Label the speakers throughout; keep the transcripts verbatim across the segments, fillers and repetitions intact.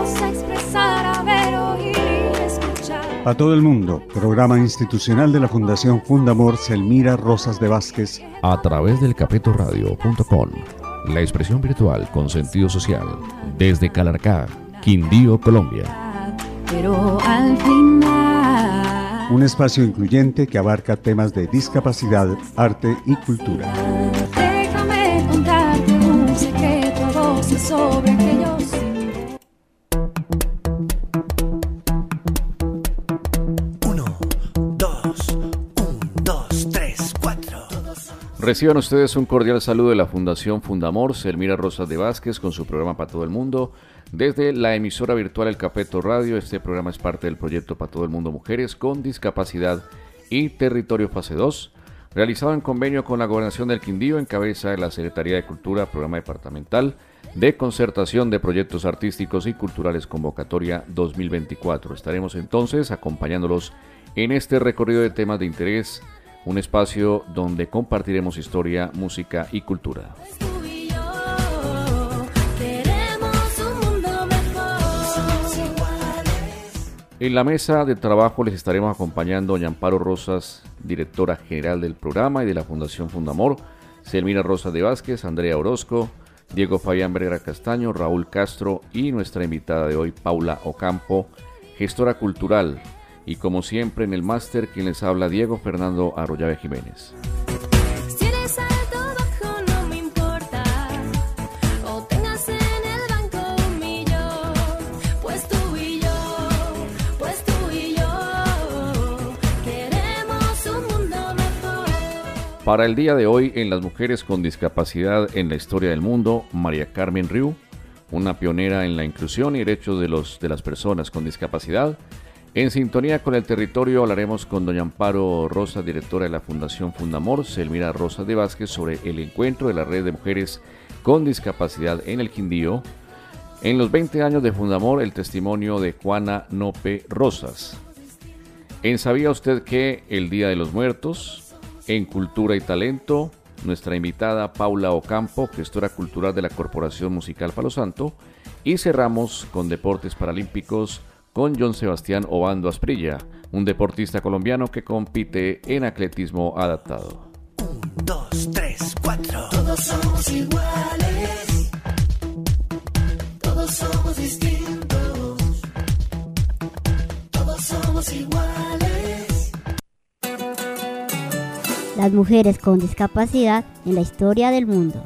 Speaker 1: Vamos a expresar, a ver, oír y escuchar.
Speaker 2: A todo el mundo, programa institucional de la Fundación Fundamor Selmira Rosas de Vázquez.
Speaker 3: A través del capeto radio punto com, la expresión virtual con sentido social, desde Calarcá, Quindío, Colombia.
Speaker 1: Pero al final,
Speaker 2: Un espacio incluyente que abarca temas de discapacidad, arte y cultura.
Speaker 1: déjame contarte un secreto a voces sobre aquellos.
Speaker 3: Reciban ustedes un cordial saludo de la Fundación Fundamor Selmira Rosas de Vázquez con su programa Para Todo el Mundo. Desde la emisora virtual El Capeto Radio, este programa es parte del proyecto Para Todo el Mundo Mujeres con Discapacidad y Territorio Fase dos, realizado en convenio con la Gobernación del Quindío en cabeza de la Secretaría de Cultura, Programa Departamental de Concertación de Proyectos Artísticos y Culturales Convocatoria dos mil veinticuatro. Estaremos entonces acompañándolos en este recorrido de temas de interés, un espacio donde compartiremos historia, música y cultura. En la mesa de trabajo les estaremos acompañando doña Amparo Rosas, directora general del programa y de la Fundación Fundamor, Selmira Rosas de Vázquez, Andrea Orozco, Diego Fabián Vergara Castaño, Raúl Castro y nuestra invitada de hoy, Paula Ocampo, gestora cultural. Y como siempre en el máster, quien les habla, Diego Fernando Arroyave Jiménez.
Speaker 1: Si eres alto o bajo no me importa, o tengas en el banco un millón, pues tú y yo, pues tú y yo, queremos un mundo mejor.
Speaker 3: Para el día de hoy, en las mujeres con discapacidad en la historia del mundo, María Carmen Riu, una pionera en la inclusión y derechos de, los, de las personas con discapacidad. En sintonía con el territorio hablaremos con doña Amparo Rosas, directora de la Fundación Fundamor, Selmira Rosas de Vázquez, sobre el encuentro de la red de mujeres con discapacidad en el Quindío. En los veinte años de Fundamor, el testimonio de Juana Nope Rosas. En ¿Sabía usted que el Día de los Muertos? En Cultura y Talento, nuestra invitada Paula Ocampo, gestora cultural de la Corporación Musical Palo Santo. Y cerramos con Deportes Paralímpicos, con John Sebastián Obando Asprilla, un deportista colombiano que compite en atletismo adaptado.
Speaker 4: Un, dos, tres, cuatro. Todos somos iguales. Todos somos distintos. Todos somos iguales.
Speaker 5: Las mujeres con discapacidad en la historia del mundo.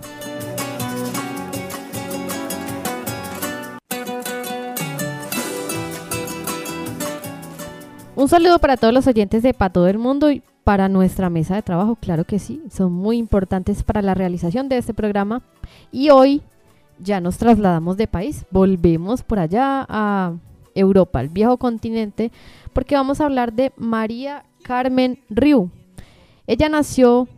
Speaker 6: Un saludo para todos los oyentes de Para Todo el Mundo y para nuestra mesa de trabajo, claro que sí, son muy importantes para la realización de este programa. Y hoy ya nos trasladamos de país, volvemos por allá a Europa, el viejo continente, porque vamos a hablar de María Carmen Riu. Ella nació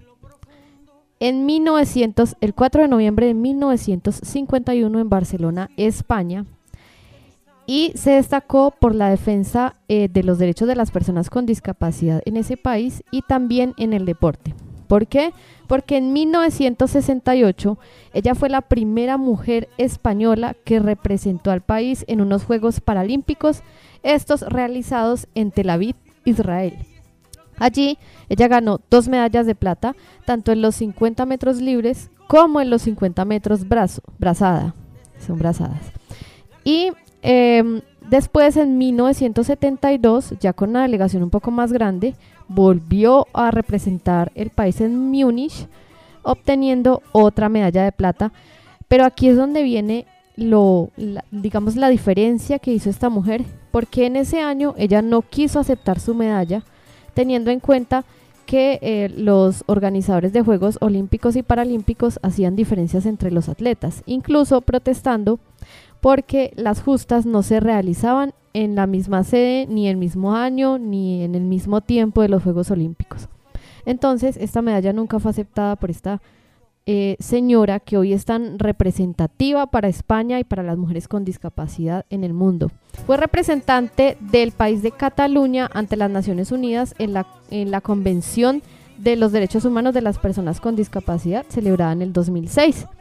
Speaker 6: en mil novecientos, el cuatro de noviembre de mil novecientos cincuenta y uno en Barcelona, España. Y se destacó por la defensa eh, de los derechos de las personas con discapacidad en ese país y también en el deporte. ¿Por qué? Porque en mil novecientos sesenta y ocho ella fue la primera mujer española que representó al país en unos Juegos Paralímpicos, estos realizados en Tel Aviv, Israel. Allí ella ganó dos medallas de plata, tanto en los cincuenta metros libres como en los cincuenta metros brazo, brazada, son brazadas. Y Eh, después en mil novecientos setenta y dos, ya con una delegación un poco más grande, volvió a representar el país en Múnich, obteniendo otra medalla de plata. Pero aquí es donde viene lo, la, digamos, la diferencia que hizo esta mujer, porque en ese año ella no quiso aceptar su medalla, teniendo en cuenta que eh, los organizadores de Juegos Olímpicos y Paralímpicos hacían diferencias entre los atletas, incluso protestando porque las justas no se realizaban en la misma sede, ni el mismo año, ni en el mismo tiempo de los Juegos Olímpicos. Entonces, esta medalla nunca fue aceptada por esta eh, señora que hoy es tan representativa para España y para las mujeres con discapacidad en el mundo. Fue representante del país de Cataluña ante las Naciones Unidas en la, en la Convención de los Derechos Humanos de las Personas con Discapacidad, celebrada en el dos mil seis.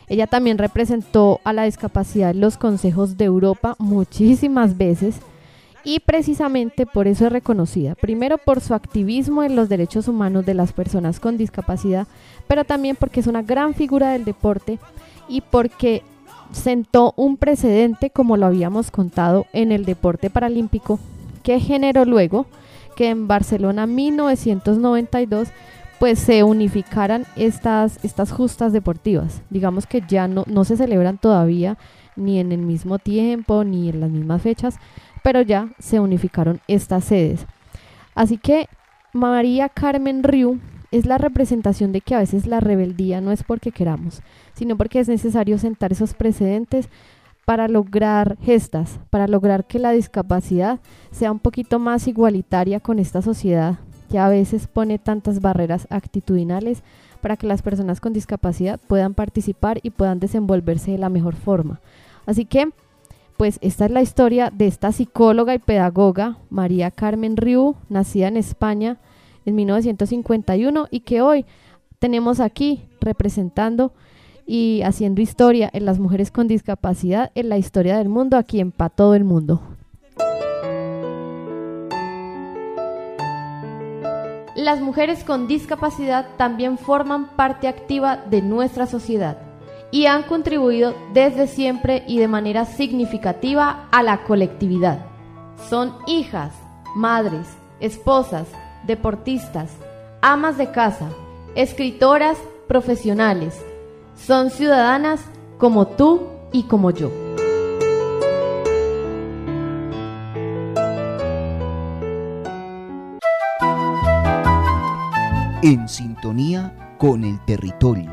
Speaker 6: Ella también representó a la discapacidad en los consejos de Europa muchísimas veces y precisamente por eso es reconocida. Primero por su activismo en los derechos humanos de las personas con discapacidad, pero también porque es una gran figura del deporte y porque sentó un precedente, como lo habíamos contado, en el deporte paralímpico, que generó luego que en Barcelona mil novecientos noventa y dos pues se unificaran estas, estas justas deportivas. Digamos que ya no, no se celebran todavía ni en el mismo tiempo ni en las mismas fechas, pero ya se unificaron estas sedes. Así que María Carmen Riu es la representación de que a veces la rebeldía no es porque queramos, sino porque es necesario sentar esos precedentes para lograr gestas, para lograr que la discapacidad sea un poquito más igualitaria con esta sociedad que a veces pone tantas barreras actitudinales para que las personas con discapacidad puedan participar y puedan desenvolverse de la mejor forma. Así que, pues esta es la historia de esta psicóloga y pedagoga María Carmen Riu, nacida en España en mil novecientos cincuenta y uno y que hoy tenemos aquí representando y haciendo historia en las mujeres con discapacidad en la historia del mundo, aquí en Pa' Todo el Mundo. Las mujeres con discapacidad también forman parte activa de nuestra sociedad y han contribuido desde siempre y de manera significativa a la colectividad. Son hijas, madres, esposas, deportistas, amas de casa, escritoras, profesionales. Son ciudadanas como tú y como yo.
Speaker 7: En sintonía con el territorio.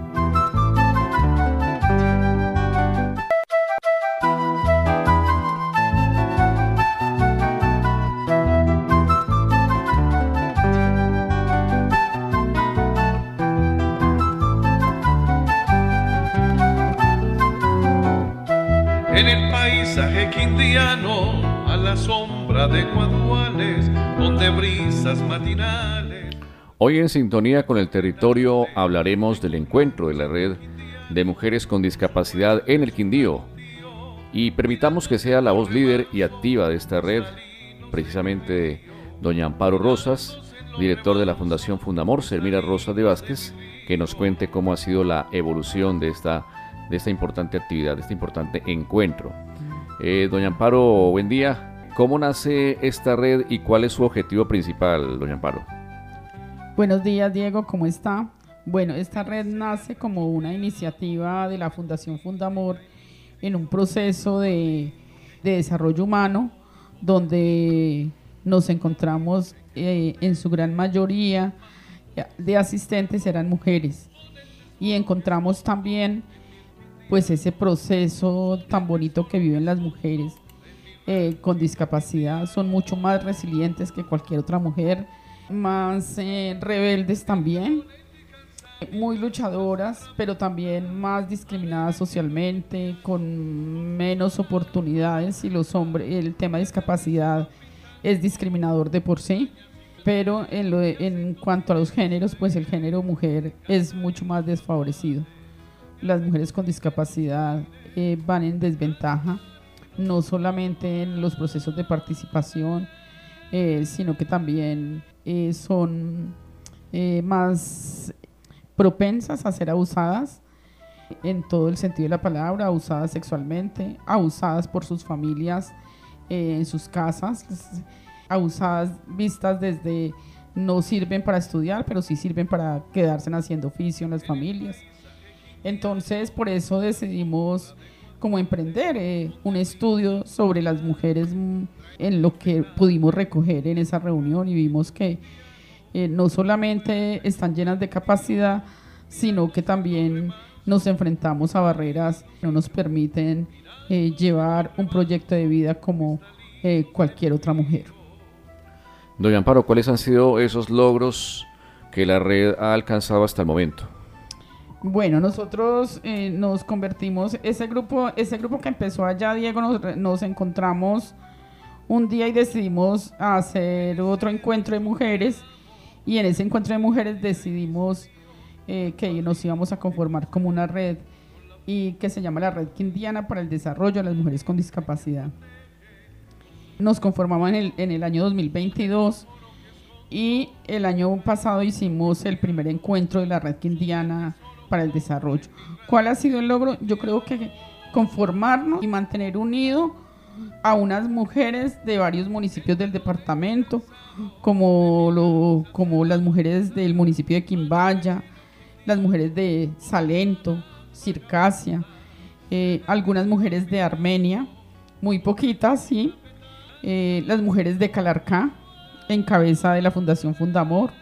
Speaker 8: En el paisaje quindiano, a la sombra de guaduales, donde brisas matinales.
Speaker 3: Hoy en sintonía con el territorio hablaremos del encuentro de la red de mujeres con discapacidad en el Quindío y permitamos que sea la voz líder y activa de esta red, precisamente doña Amparo Rosas, director de la Fundación Fundamor, Selmira Rosas de Vázquez, que nos cuente cómo ha sido la evolución de esta, de esta importante actividad, de este importante encuentro. Eh, doña Amparo, buen día. ¿Cómo nace esta red y cuál es su objetivo principal, doña Amparo?
Speaker 9: Buenos días, Diego, ¿cómo está? Bueno, esta red nace como una iniciativa de la Fundación Fundamor en un proceso de, de desarrollo humano donde nos encontramos eh, en su gran mayoría de asistentes eran mujeres y encontramos también pues ese proceso tan bonito que viven las mujeres eh, con discapacidad. Son mucho más resilientes que cualquier otra mujer, más eh, rebeldes también, muy luchadoras, pero también más discriminadas socialmente, con menos oportunidades, y los hombres, el tema de discapacidad es discriminador de por sí, pero en, lo de, en cuanto a los géneros, pues el género mujer es mucho más desfavorecido. Las mujeres con discapacidad eh, van en desventaja, no solamente en los procesos de participación, eh, sino que también eh, son eh, más propensas a ser abusadas en todo el sentido de la palabra, abusadas sexualmente, abusadas por sus familias eh, en sus casas, abusadas vistas desde no sirven para estudiar, pero sí sirven para quedarse haciendo oficio en las familias. Entonces, por eso decidimos como emprender eh, un estudio sobre las mujeres mm, en lo que pudimos recoger en esa reunión, y vimos que eh, no solamente están llenas de capacidad, sino que también nos enfrentamos a barreras que no nos permiten eh, llevar un proyecto de vida como eh, cualquier otra mujer.
Speaker 3: Doña Amparo, ¿cuáles han sido esos logros que la red ha alcanzado hasta el momento?
Speaker 9: Bueno, nosotros eh, nos convertimos, ese grupo, ese grupo que empezó allá, Diego, nos, nos encontramos un día y decidimos hacer otro encuentro de mujeres, y en ese encuentro de mujeres decidimos eh, que nos íbamos a conformar como una red, y que se llama la Red Quindiana para el Desarrollo de las Mujeres con Discapacidad. Nos conformamos en el, en el año dos mil veintidós y el año pasado hicimos el primer encuentro de la Red Quindiana para el Desarrollo. ¿Cuál ha sido el logro? Yo creo que conformarnos y mantener unido a unas mujeres de varios municipios del departamento, como, lo, como las mujeres del municipio de Quimbaya, las mujeres de Salento, Circasia, eh, algunas mujeres de Armenia, muy poquitas, sí, eh, las mujeres de Calarcá, en cabeza de la Fundación Fundamor,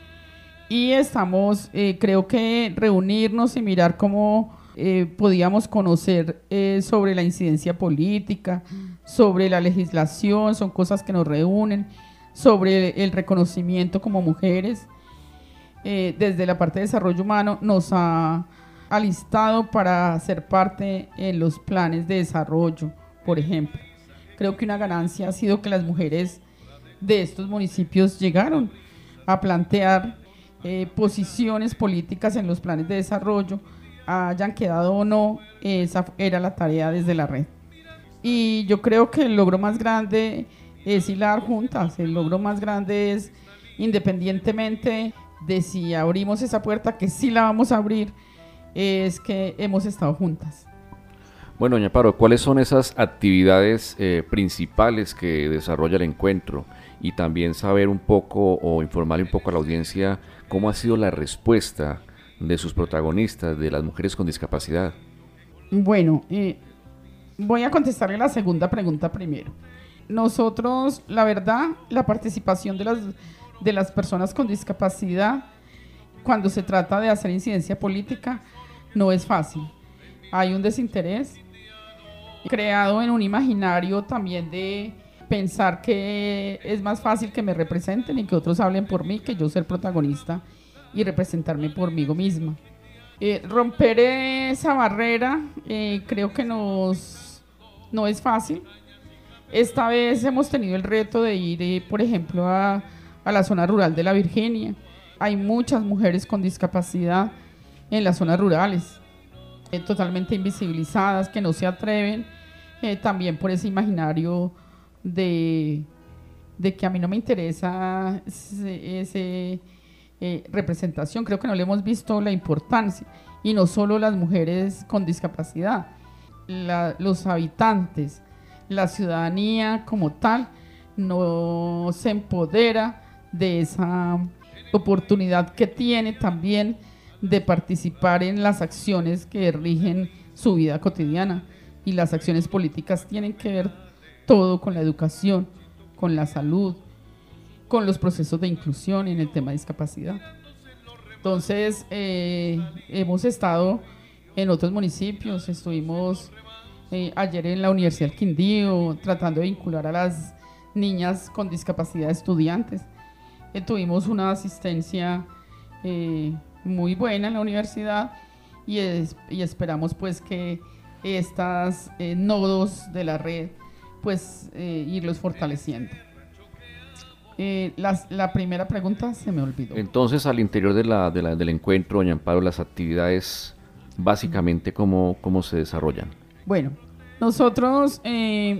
Speaker 9: y estamos, eh, creo que reunirnos y mirar cómo eh, podíamos conocer eh, sobre la incidencia política, sobre la legislación, son cosas que nos reúnen, sobre el reconocimiento como mujeres. Eh, desde la parte de desarrollo humano nos ha alistado para ser parte en los planes de desarrollo, por ejemplo. Creo que una ganancia ha sido que las mujeres de estos municipios llegaron a plantear eh, posiciones políticas en los planes de desarrollo, hayan quedado o no, esa era la tarea desde la red. Y yo creo que el logro más grande es hilar juntas, el logro más grande es, independientemente de si abrimos esa puerta, que sí la vamos a abrir, es que hemos estado juntas.
Speaker 3: Bueno, doña Paro, ¿cuáles son esas actividades eh, principales que desarrolla el encuentro? Y también saber un poco o informarle un poco a la audiencia cómo ha sido la respuesta de sus protagonistas, de las mujeres con discapacidad.
Speaker 9: Bueno, eh, voy a contestarle la segunda pregunta primero. Nosotros, la verdad, la participación de las, de las personas con discapacidad cuando se trata de hacer incidencia política no es fácil. Hay un desinterés creado en un imaginario también de pensar que es más fácil que me representen y que otros hablen por mí que yo ser protagonista y representarme por mí misma. Eh, romper esa barrera eh, creo que nos, no es fácil. Esta vez hemos tenido el reto de ir, eh, por ejemplo, a, a la zona rural de la Virginia. Hay muchas mujeres con discapacidad en las zonas rurales, eh, totalmente invisibilizadas, que no se atreven, eh, también por ese imaginario de, de que a mí no me interesa ese, ese eh, representación. Creo que no le hemos visto la importancia, y no solo las mujeres con discapacidad, la, los habitantes, la ciudadanía como tal no se empodera de esa oportunidad que tiene también de participar en las acciones que rigen su vida cotidiana, y las acciones políticas tienen que ver todo con la educación, con la salud, con los procesos de inclusión en el tema de discapacidad. Entonces, eh, hemos estado en otros municipios, estuvimos eh, ayer en la Universidad del Quindío tratando de vincular a las niñas con discapacidad estudiantes. Eh, tuvimos una asistencia eh, muy buena en la universidad y, es, y esperamos pues que estas eh, nodos de la red pues eh, irlos fortaleciendo. Eh, las, la primera pregunta se me olvidó.
Speaker 3: Entonces, al interior de la, de la, del encuentro, doña Amparo, las actividades básicamente cómo, cómo se desarrollan.
Speaker 9: Bueno, nosotros eh,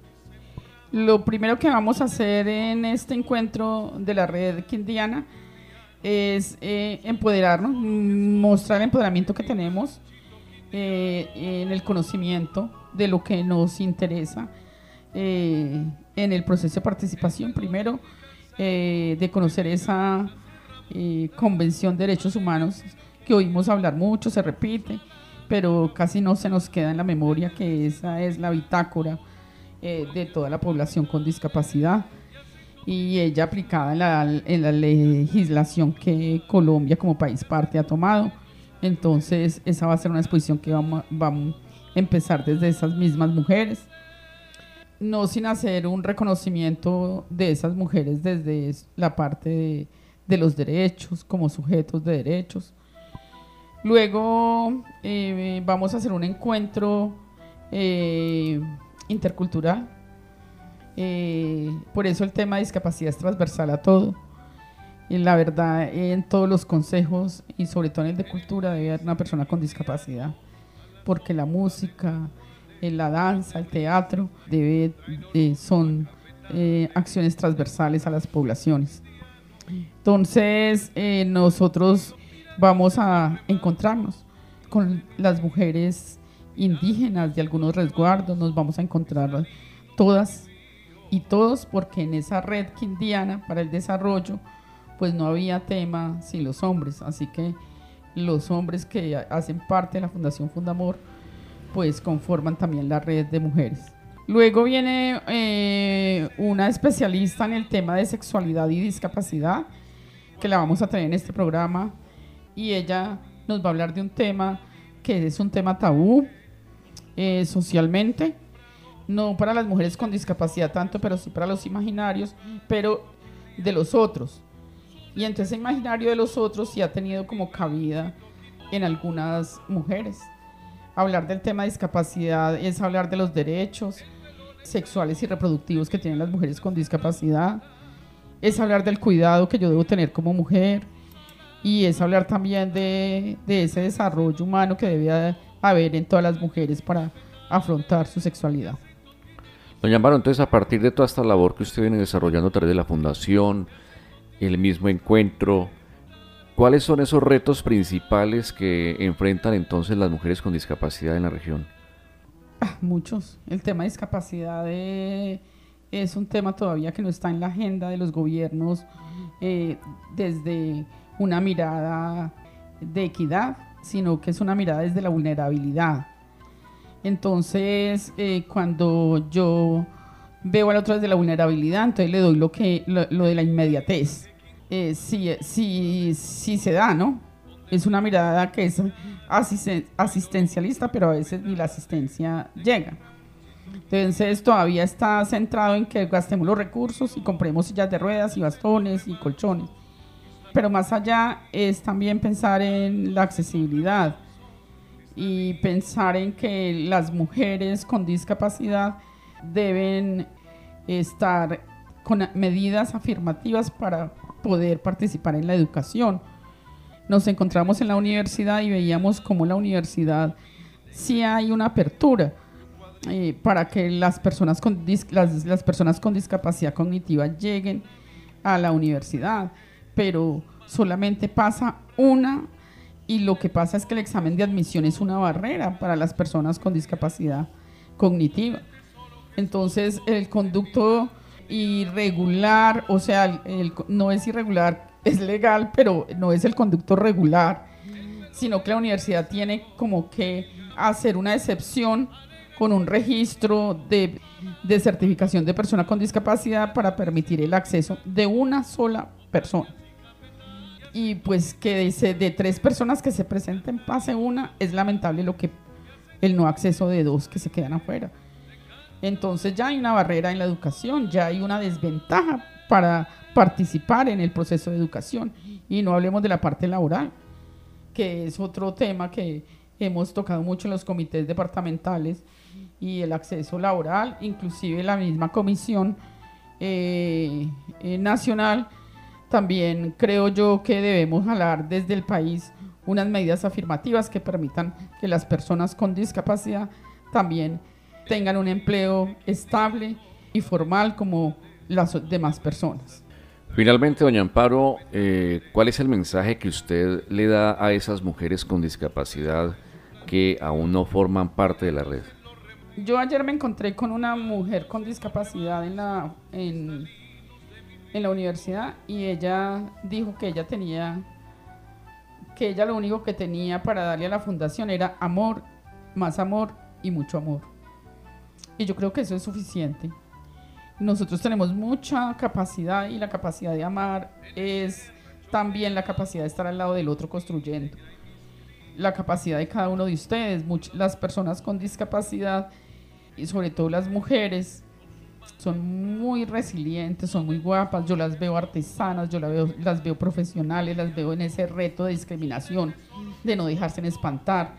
Speaker 9: lo primero que vamos a hacer en este encuentro de la red quindiana es eh, empoderarnos, mostrar el empoderamiento que tenemos eh, en el conocimiento de lo que nos interesa eh, en el proceso de participación. Primero, eh, de conocer esa eh, Convención de Derechos Humanos que oímos hablar mucho, se repite, pero casi no se nos queda en la memoria que esa es la bitácora eh, de toda la población con discapacidad, y ella aplicada en la, en la legislación que Colombia como país parte ha tomado. Entonces esa va a ser una exposición que vamos, vamos a empezar desde esas mismas mujeres, no sin hacer un reconocimiento de esas mujeres desde la parte de, de los derechos como sujetos de derechos. Luego eh, vamos a hacer un encuentro eh, intercultural. Eh, por eso el tema de discapacidad es transversal a todo. Y la verdad, en todos los consejos y sobre todo en el de cultura debe haber una persona con discapacidad, porque la música, eh, la danza, el teatro debe, eh, son eh, acciones transversales a las poblaciones. Entonces eh, nosotros vamos a encontrarnos con las mujeres indígenas de algunos resguardos, nos vamos a encontrar todas y todos, porque en esa red quindiana para el desarrollo pues no había tema sin los hombres, así que los hombres que hacen parte de la Fundación Fundamor pues conforman también la red de mujeres. Luego viene eh, una especialista en el tema de sexualidad y discapacidad, que la vamos a tener en este programa, y ella nos va a hablar de un tema que es un tema tabú eh, socialmente, no para las mujeres con discapacidad tanto, pero sí para los imaginarios, pero de los otros. Y entonces el imaginario de los otros sí ha tenido como cabida en algunas mujeres. Hablar del tema de discapacidad es hablar de los derechos sexuales y reproductivos que tienen las mujeres con discapacidad, es hablar del cuidado que yo debo tener como mujer, y es hablar también de, de ese desarrollo humano que debe haber en todas las mujeres para afrontar su sexualidad.
Speaker 3: Doña Amparo, entonces a partir de toda esta labor que usted viene desarrollando a través de la Fundación, el mismo encuentro, ¿cuáles son esos retos principales que enfrentan entonces las mujeres con discapacidad en la región?
Speaker 9: Ah, muchos. El tema de discapacidad eh, es un tema todavía que no está en la agenda de los gobiernos eh, desde una mirada de equidad, sino que es una mirada desde la vulnerabilidad. Entonces, eh, cuando yo veo al otro desde la vulnerabilidad, entonces le doy lo, que, lo, lo de la inmediatez. Eh, sí, sí, sí se da, ¿no? Es una mirada que es asisten- asistencialista, pero a veces ni la asistencia llega. Entonces todavía está centrado en que gastemos los recursos y compremos sillas de ruedas y bastones y colchones. Pero más allá es también pensar en la accesibilidad y pensar en que las mujeres con discapacidad deben estar con medidas afirmativas para poder participar en la educación. Nos encontramos en la universidad y veíamos cómo la universidad sí hay una apertura eh, para que las personas con dis- las, las personas con discapacidad cognitiva lleguen a la universidad, pero solamente pasa una, y lo que pasa es que el examen de admisión es una barrera para las personas con discapacidad cognitiva. Entonces el conducto irregular, o sea, el, el, no es irregular, es legal, pero no es el conducto regular, sino que la universidad tiene como que hacer una excepción con un registro de, de certificación de persona con discapacidad para permitir el acceso de una sola persona. Y pues que de, de tres personas que se presenten pase una, es lamentable lo que el no acceso de dos que se quedan afuera. Entonces ya hay una barrera en la educación, ya hay una desventaja para participar en el proceso de educación, y no hablemos de la parte laboral, que es otro tema que hemos tocado mucho en los comités departamentales, y el acceso laboral, inclusive la misma comisión eh, eh, nacional. También creo yo que debemos jalar desde el país unas medidas afirmativas que permitan que las personas con discapacidad también tengan un empleo estable y formal como las demás personas.
Speaker 3: Finalmente, doña Amparo, eh, ¿cuál es el mensaje que usted le da a esas mujeres con discapacidad que aún no forman parte de la red?
Speaker 9: Yo ayer me encontré con una mujer con discapacidad en la, en, en la universidad, y ella dijo que ella tenía, que ella lo único que tenía para darle a la fundación era amor, más amor y mucho amor. Y yo creo que eso es suficiente. Nosotros tenemos mucha capacidad, y la capacidad de amar es también la capacidad de estar al lado del otro construyendo. La capacidad de cada uno de ustedes, much- las personas con discapacidad y sobre todo las mujeres, son muy resilientes, son muy guapas. Yo las veo artesanas, yo las veo, las veo profesionales, las veo en ese reto de discriminación, de no dejarse espantar.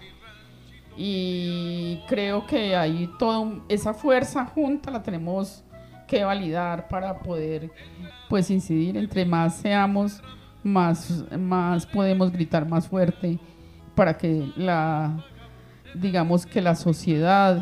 Speaker 9: Y creo que ahí toda esa fuerza junta la tenemos que validar para poder pues incidir. Entre más seamos, más, más podemos gritar más fuerte para que la, digamos que la sociedad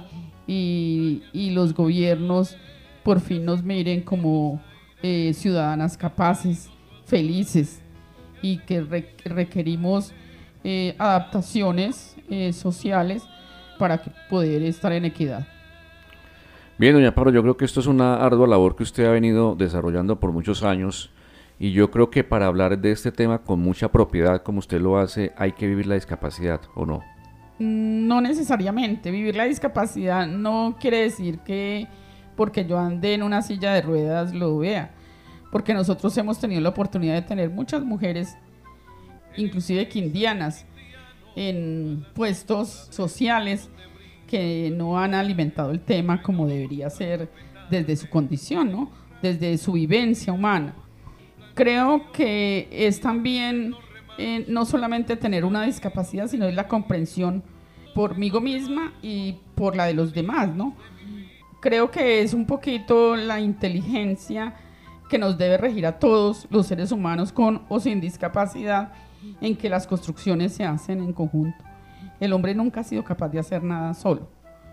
Speaker 9: y, y los gobiernos por fin nos miren como eh, ciudadanas capaces, felices, y que re- requerimos eh, adaptaciones eh, sociales para que poder estar en equidad.
Speaker 3: Bien, doña Pablo, yo creo que esto es una ardua labor que usted ha venido desarrollando por muchos años, y yo creo que para hablar de este tema con mucha propiedad, como usted lo hace, hay que vivir la discapacidad, ¿o no?
Speaker 9: No necesariamente. Vivir la discapacidad no quiere decir que porque yo ande en una silla de ruedas lo vea, porque nosotros hemos tenido la oportunidad de tener muchas mujeres, inclusive quindianas, en puestos sociales que no han alimentado el tema como debería ser desde su condición, ¿no? Desde su vivencia humana. Creo que es también eh, no solamente tener una discapacidad, sino es la comprensión por mí misma y por la de los demás, ¿no? Creo que es un poquito la inteligencia que nos debe regir a todos los seres humanos con o sin discapacidad, en que las construcciones se hacen en conjunto. El hombre nunca ha sido capaz de hacer nada solo.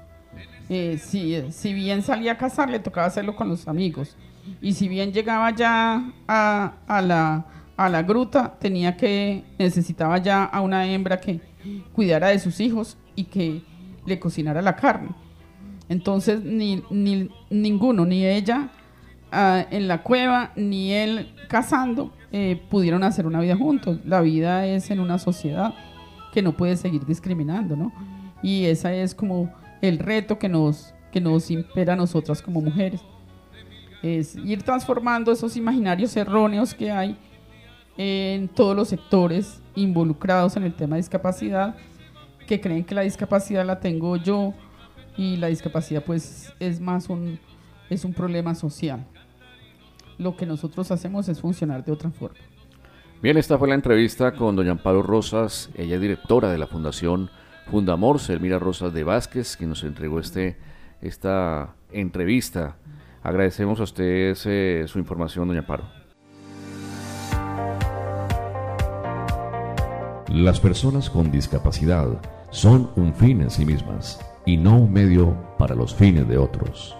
Speaker 9: Eh, si, si bien salía a cazar, le tocaba hacerlo con los amigos. Y si bien llegaba ya a, a, la, a la gruta, tenía que, necesitaba ya a una hembra que cuidara de sus hijos y que le cocinara la carne. Entonces, ni, ni ninguno, ni ella uh, en la cueva, ni él cazando, eh, pudieron hacer una vida juntos. La vida es en una sociedad que no puede seguir discriminando, ¿no? Y ese es como el reto que nos, que nos impera a nosotras como mujeres. Es ir transformando esos imaginarios erróneos que hay en todos los sectores involucrados en el tema de discapacidad, que creen que la discapacidad la tengo yo, y la discapacidad pues es más un, es un problema social. Lo que nosotros hacemos es funcionar de otra forma.
Speaker 3: Bien, esta fue la entrevista con doña Amparo Rosas, ella es directora de la Fundación Fundamor, Selmira Rosas de Vázquez, que nos entregó este, esta entrevista. Agradecemos a usted eh, su información, doña Amparo.
Speaker 10: Las personas con discapacidad son un fin en sí mismas y no un medio para los fines de otros.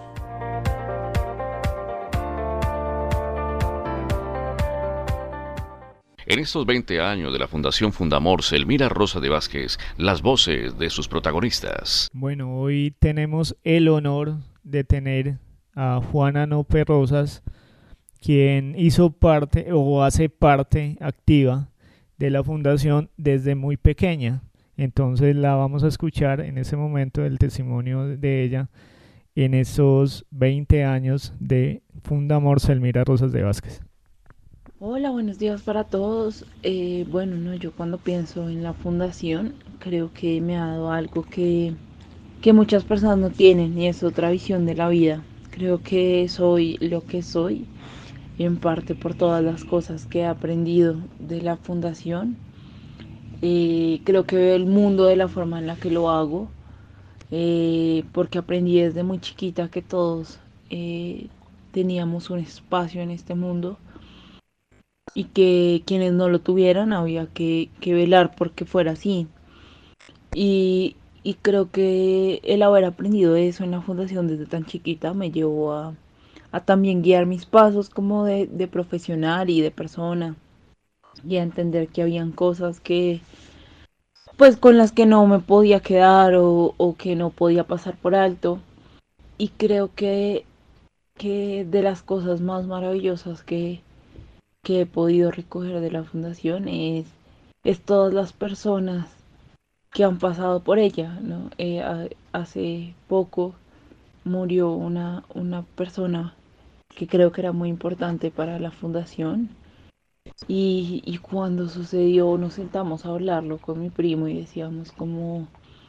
Speaker 3: En estos veinte años de la Fundación Fundamor, Selmira Rosas de Vázquez, las voces de sus protagonistas.
Speaker 11: Bueno, hoy tenemos el honor de tener a Juana Nope Rosas, quien hizo parte o hace parte activa de la fundación desde muy pequeña. Entonces la vamos a escuchar en ese momento el testimonio de ella en esos veinte años de Fundamor, Selmira Rosas de Vázquez.
Speaker 12: Hola, buenos días para todos. Eh, bueno, no, yo cuando pienso en la fundación creo que me ha dado algo que, que muchas personas no tienen, y es otra visión de la vida. Creo que soy lo que soy en parte por todas las cosas que he aprendido de la fundación. Eh, creo que veo el mundo de la forma en la que lo hago, eh, porque aprendí desde muy chiquita que todos eh, teníamos un espacio en este mundo, y que quienes no lo tuvieran había que, que velar porque fuera así. Y, y creo que el haber aprendido eso en la fundación desde tan chiquita me llevó a, a también guiar mis pasos como de, de profesional y de persona, y a entender que habían cosas que pues con las que no me podía quedar o, o que no podía pasar por alto. Y creo que, que de las cosas más maravillosas que que he podido recoger de la fundación es, es todas las personas que han pasado por ella, ¿no? Eh, a, hace poco murió una, una persona que creo que era muy importante para la fundación, y, y cuando sucedió nos sentamos a hablarlo con mi primo y decíamos como,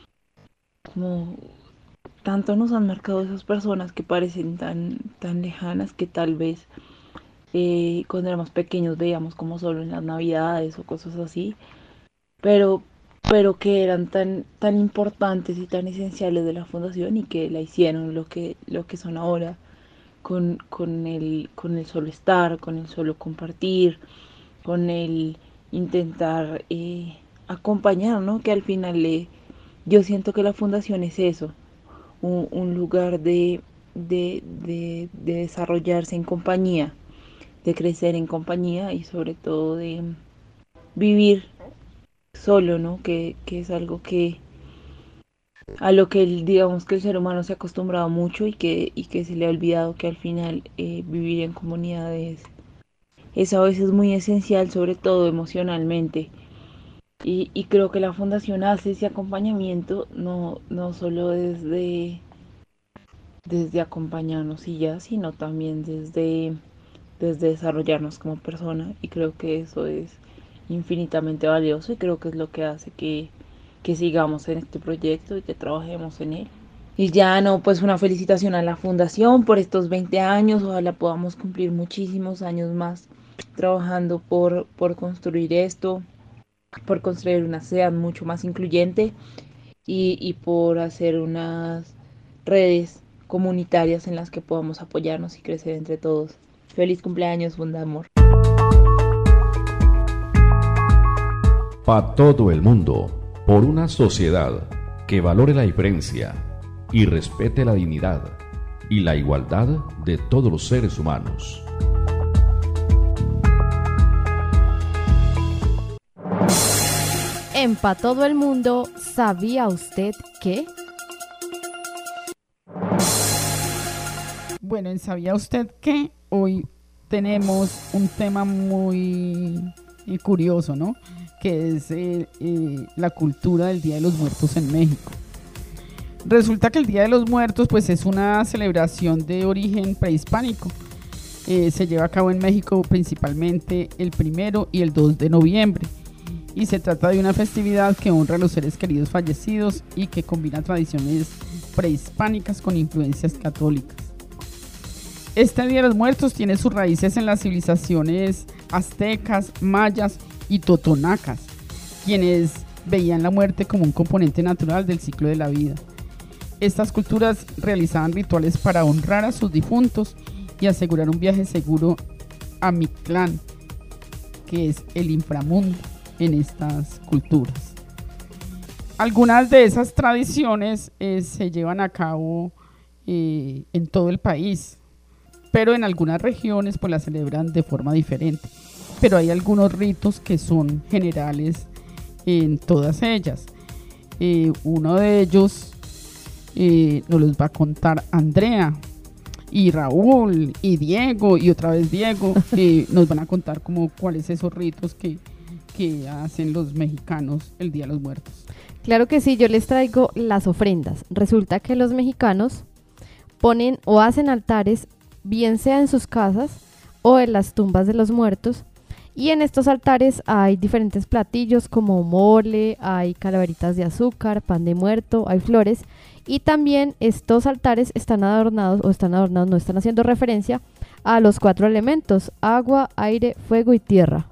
Speaker 12: como tanto nos han marcado esas personas que parecen tan, tan lejanas, que tal vez Eh, cuando éramos pequeños veíamos como solo en las navidades o cosas así, pero, pero que eran tan, tan importantes y tan esenciales de la fundación, y que la hicieron lo que, lo que son ahora, con, con, el, con el solo estar, con el solo compartir, con el intentar eh, acompañar, ¿no? Que al final le, yo siento que la fundación es eso, un, un lugar de, de, de, de desarrollarse en compañía, de crecer en compañía y sobre todo de vivir solo, ¿no? Que, que es algo que a lo que el, digamos que el ser humano se ha acostumbrado mucho y que, y que se le ha olvidado que al final eh, vivir en comunidades es a veces muy esencial, sobre todo emocionalmente. Y, y creo que la fundación hace ese acompañamiento no, no solo desde, desde acompañarnos y ya, sino también desde, desde desarrollarnos como persona. Y creo que eso es infinitamente valioso y creo que es lo que hace que, que sigamos en este proyecto y que trabajemos en él. Y ya no, pues una felicitación a la fundación por estos veinte años, ojalá podamos cumplir muchísimos años más trabajando por, por construir esto, por construir una sociedad mucho más incluyente y, y por hacer unas redes comunitarias en las que podamos apoyarnos y crecer entre todos. Feliz cumpleaños, Fundamor.
Speaker 10: Para todo el mundo, por una sociedad que valore la diferencia y respete la dignidad y la igualdad de todos los seres humanos.
Speaker 6: En Pa' Todo el Mundo, ¿sabía usted qué?
Speaker 9: Bueno, en ¿sabía usted qué? Hoy tenemos un tema muy eh, curioso, ¿no? Que es eh, eh, la cultura del Día de los Muertos en México. Resulta que el Día de los Muertos pues es una celebración de origen prehispánico. Eh, se lleva a cabo en México principalmente el primero y el dos de noviembre. Y se trata de una festividad que honra a los seres queridos fallecidos y que combina tradiciones prehispánicas con influencias católicas. Este Día de los Muertos tiene sus raíces en las civilizaciones aztecas, mayas y totonacas, quienes veían la muerte como un componente natural del ciclo de la vida. Estas culturas realizaban rituales para honrar a sus difuntos y asegurar un viaje seguro a Mictlán, que es el inframundo en estas culturas. Algunas de esas tradiciones eh, se llevan a cabo eh, en todo el país, pero en algunas regiones pues las celebran de forma diferente. Pero hay algunos ritos que son generales en todas ellas. Eh, uno de ellos eh, nos los va a contar Andrea, y Raúl y Diego y otra vez Diego eh, nos van a contar como cuáles esos ritos que que hacen los mexicanos el Día de los Muertos.
Speaker 6: Claro que sí, yo les traigo las ofrendas. Resulta que los mexicanos ponen o hacen altares, bien sea en sus casas o en las tumbas de los muertos, y en estos altares hay diferentes platillos como mole, hay calaveritas de azúcar, pan de muerto, hay flores, y también estos altares están adornados o están adornados, no están haciendo referencia a los cuatro elementos: agua, aire, fuego y tierra.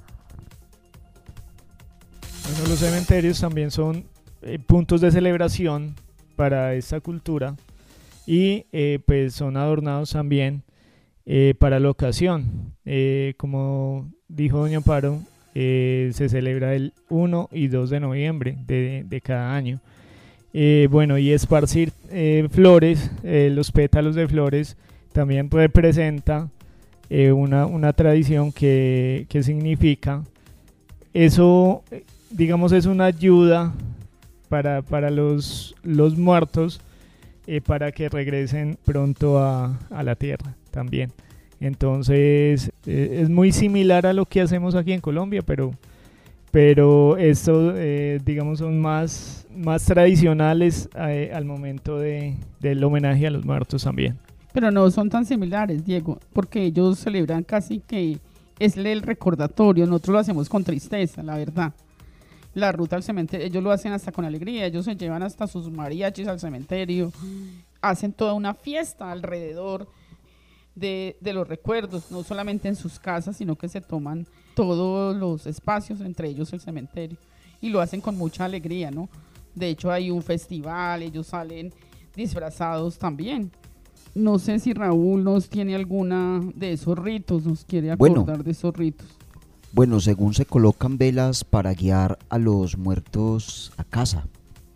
Speaker 11: Bueno, los cementerios también son eh, puntos de celebración para esta cultura y eh, pues son adornados también eh, para la ocasión. Eh, como dijo doña Amparo, eh, se celebra el uno y dos de noviembre de, de cada año. Eh, bueno, y esparcir eh, flores, eh, los pétalos de flores, también representa eh, una, una tradición que, que significa eso. Digamos, es una ayuda para, para los, los muertos eh, para que regresen pronto a, a la tierra también. Entonces eh, es muy similar a lo que hacemos aquí en Colombia, pero, pero estos eh, digamos son más, más tradicionales eh, al momento de, del homenaje a los muertos también.
Speaker 9: Pero no son tan similares, Diego, porque ellos celebran casi que es el recordatorio, nosotros lo hacemos con tristeza, la verdad. La ruta al cementerio, ellos lo hacen hasta con alegría, ellos se llevan hasta sus mariachis al cementerio, hacen toda una fiesta alrededor de, de los recuerdos, no solamente en sus casas, sino que se toman todos los espacios, entre ellos el cementerio, y lo hacen con mucha alegría, ¿no? De hecho hay un festival, ellos salen disfrazados también. No sé si Raúl nos tiene alguna de esos ritos, nos quiere acordar bueno. de esos ritos.
Speaker 7: Bueno, según se colocan velas para guiar a los muertos a casa.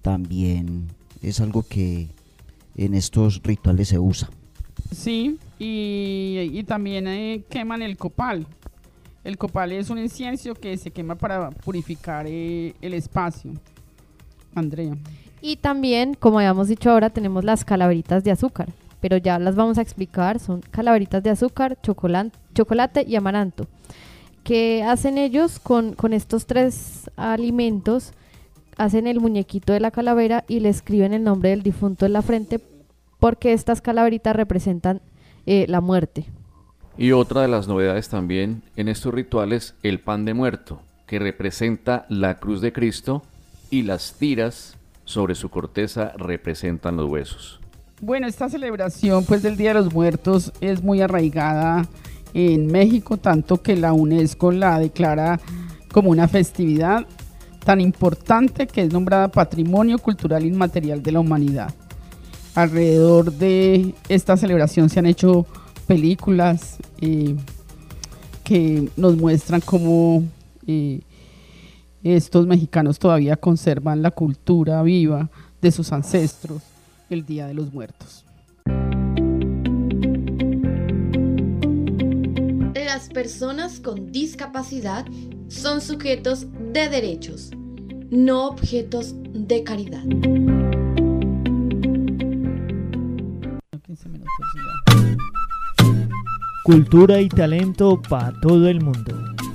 Speaker 7: también es algo que en estos rituales se usa.
Speaker 9: Sí, y, y también eh, queman el copal. El copal es un incienso que se quema para purificar eh, el espacio. Andrea.
Speaker 6: Y también, como habíamos dicho ahora, tenemos las calaveritas de azúcar, pero ya las vamos a explicar. Son calaveritas de azúcar, chocolate, chocolate y amaranto. ¿Qué hacen ellos con, con estos tres alimentos? Hacen el muñequito de la calavera y le escriben el nombre del difunto en la frente, porque estas calaveritas representan eh, la muerte.
Speaker 3: Y otra de las novedades también en estos rituales, el pan de muerto, que representa la cruz de Cristo, y las tiras sobre su corteza representan los huesos.
Speaker 9: Bueno, esta celebración pues del Día de los Muertos es muy arraigada en México, tanto que la UNESCO la declara como una festividad tan importante que es nombrada Patrimonio Cultural Inmaterial de la Humanidad. Alrededor de esta celebración se han hecho películas eh, que nos muestran cómo eh, estos mexicanos todavía conservan la cultura viva de sus ancestros, el Día de los Muertos.
Speaker 13: Las personas con discapacidad son sujetos de derechos, no objetos de caridad.
Speaker 11: Cultura y talento para todo el mundo.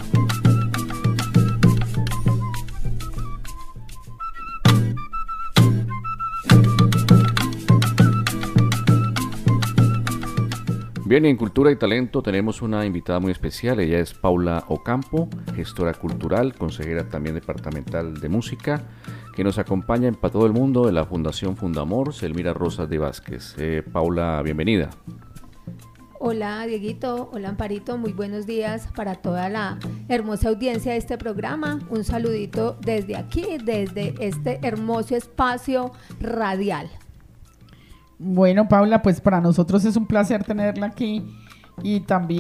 Speaker 3: Bien, en Cultura y Talento tenemos una invitada muy especial. Ella es Paula Ocampo, gestora cultural, consejera también departamental de música, que nos acompaña en Para Todo el Mundo de la Fundación Fundamor, Selmira Rosas de Vázquez. Eh, Paula, bienvenida.
Speaker 14: Hola Dieguito, hola Amparito, muy buenos días para toda la hermosa audiencia de este programa. Un saludito desde aquí, desde este hermoso espacio radial.
Speaker 9: Bueno, Paula, pues para nosotros es un placer tenerla aquí y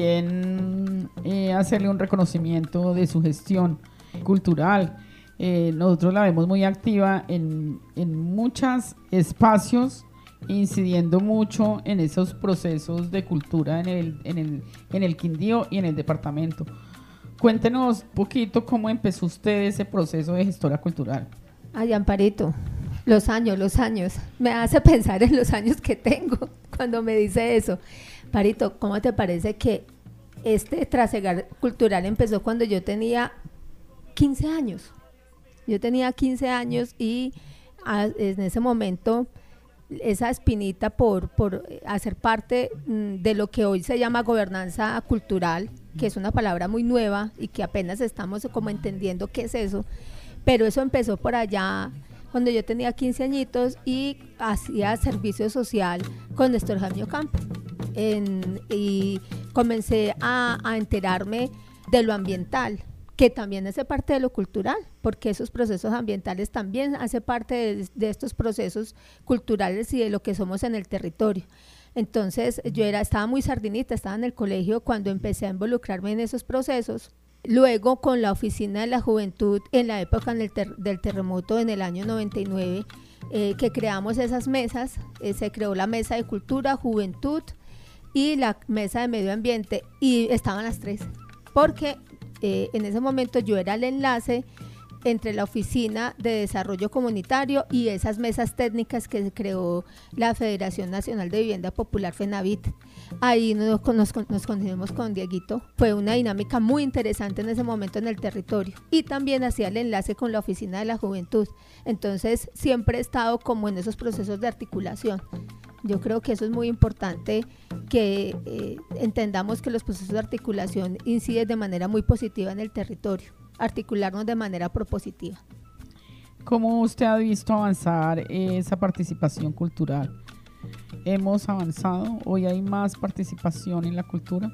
Speaker 9: también eh, hacerle un reconocimiento de su gestión cultural. Eh, nosotros la vemos muy activa en, en muchos espacios, incidiendo mucho en esos procesos de cultura en el, en el, en el Quindío y en el departamento. Cuéntenos un poquito cómo empezó usted ese proceso de gestora cultural.
Speaker 14: Ay, Amparito, los años, los años, me hace pensar en los años que tengo cuando me dice eso. Parito, ¿cómo te parece que este trasegar cultural empezó cuando yo tenía quince años? Yo tenía quince años y a, en ese momento esa espinita por, por hacer parte de lo que hoy se llama gobernanza cultural, que es una palabra muy nueva y que apenas estamos como entendiendo qué es eso, pero eso empezó por allá cuando yo tenía quince añitos y hacía servicio social con Néstor Jaime Ocampo. En, y comencé a, a enterarme de lo ambiental, que también hace parte de lo cultural, porque esos procesos ambientales también hace parte de, de estos procesos culturales y de lo que somos en el territorio. Entonces yo era, estaba muy sardinita, estaba en el colegio cuando empecé a involucrarme en esos procesos. Luego con la Oficina de la Juventud, en la época del, ter, del terremoto en el año noventa y nueve, eh, que creamos esas mesas, eh, se creó la Mesa de Cultura, Juventud y la Mesa de Medio Ambiente, y estaban las tres, porque eh, en ese momento yo era el enlace entre la Oficina de Desarrollo Comunitario y esas mesas técnicas que se creó la Federación Nacional de Vivienda Popular, FENAVIT. Ahí nos, nos, nos conocimos con Dieguito. Fue una dinámica muy interesante en ese momento en el territorio. Y también hacía el enlace con la Oficina de la Juventud. Entonces siempre he estado como en esos procesos de articulación. Yo creo que eso es muy importante, que eh, entendamos que los procesos de articulación inciden de manera muy positiva en el territorio. Articularnos de manera propositiva.
Speaker 9: ¿Cómo usted ha visto avanzar esa participación cultural? ¿Hemos avanzado? ¿Hoy hay más participación en la cultura?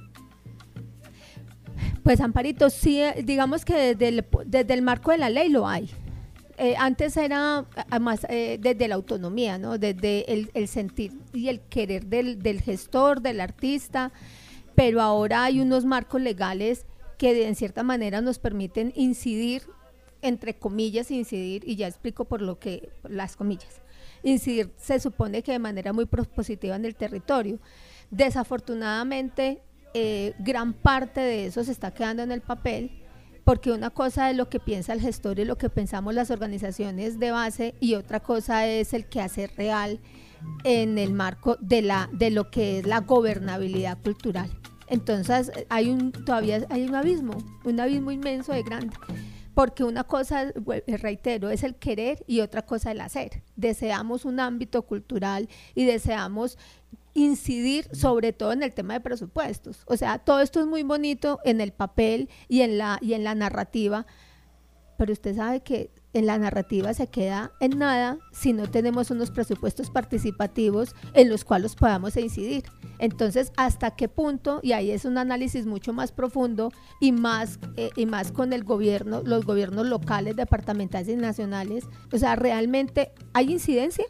Speaker 14: Pues Amparito, sí, digamos que desde el, desde el marco de la ley lo hay. Eh, antes era más eh, desde la autonomía, ¿no? Desde el, el sentir y el querer del, del gestor, del artista, pero ahora hay unos marcos legales que de, en cierta manera nos permiten incidir entre comillas, incidir, y ya explico por lo que, las comillas, incidir se supone que de manera muy propositiva en el territorio. Desafortunadamente, eh, gran parte de eso se está quedando en el papel, porque una cosa es lo que piensa el gestor y lo que pensamos las organizaciones de base, y otra cosa es el quehacer real en el marco de, la, de lo que es la gobernabilidad cultural. Entonces hay un, todavía hay un abismo, un abismo inmenso de grande, porque una cosa, reitero, es el querer y otra cosa el hacer. Deseamos un ámbito cultural y deseamos incidir sobre todo en el tema de presupuestos. O sea, todo esto es muy bonito en el papel y en la, y en la narrativa, pero usted sabe que en la narrativa se queda en nada si no tenemos unos presupuestos participativos en los cuales podamos incidir. Entonces, ¿hasta qué punto? Y ahí es un análisis mucho más profundo y más, eh, y más con el gobierno, los gobiernos locales, departamentales y nacionales. O sea, ¿realmente hay incidencia?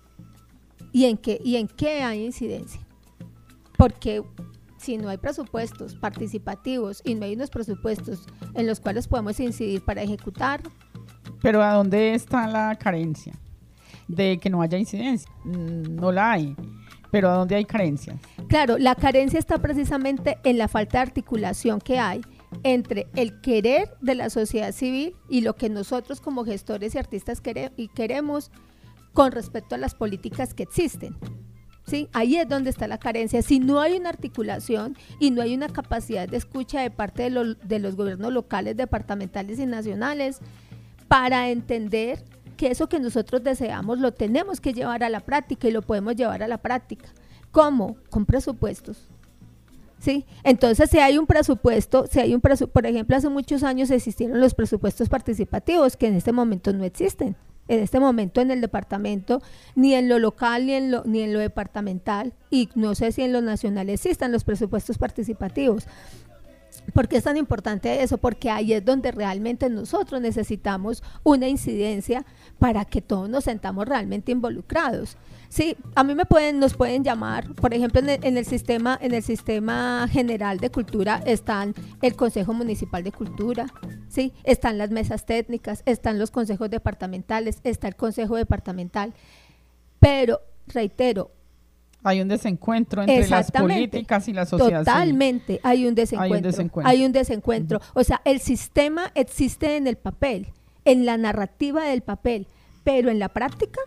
Speaker 14: ¿Y en qué, y en qué hay incidencia? Porque si no hay presupuestos participativos y no hay unos presupuestos en los cuales podemos incidir para ejecutar.
Speaker 9: Pero ¿a dónde está la carencia de que no haya incidencia? No la hay, pero ¿a dónde hay carencia?
Speaker 14: Claro, la carencia está precisamente en la falta de articulación que hay entre el querer de la sociedad civil y lo que nosotros como gestores y artistas quere- y queremos con respecto a las políticas que existen. ¿Sí? Ahí es donde está la carencia. Si no hay una articulación y no hay una capacidad de escucha de parte de, lo, de los gobiernos locales, departamentales y nacionales para entender que eso que nosotros deseamos lo tenemos que llevar a la práctica y lo podemos llevar a la práctica. ¿Cómo? Con presupuestos. ¿Sí? Entonces, si hay un presupuesto, si hay un presu- por ejemplo, hace muchos años existieron los presupuestos participativos que en este momento no existen. En este momento en el departamento, ni en lo local ni en lo, ni en lo departamental, y no sé si en lo nacional existan los presupuestos participativos. ¿Por qué es tan importante eso? Porque ahí es donde realmente nosotros necesitamos una incidencia para que todos nos sentamos realmente involucrados. Sí, a mí me pueden, nos pueden llamar, por ejemplo, en el, en el sistema, en el sistema general de cultura están el Consejo Municipal de Cultura, sí, están las mesas técnicas, están los consejos departamentales, está el Consejo Departamental, pero reitero,
Speaker 9: hay un desencuentro entre las políticas y la sociedad.
Speaker 14: Totalmente, sí. hay un desencuentro. Hay un desencuentro. Hay un desencuentro. Uh-huh. O sea, el sistema existe en el papel, en la narrativa del papel, pero en la práctica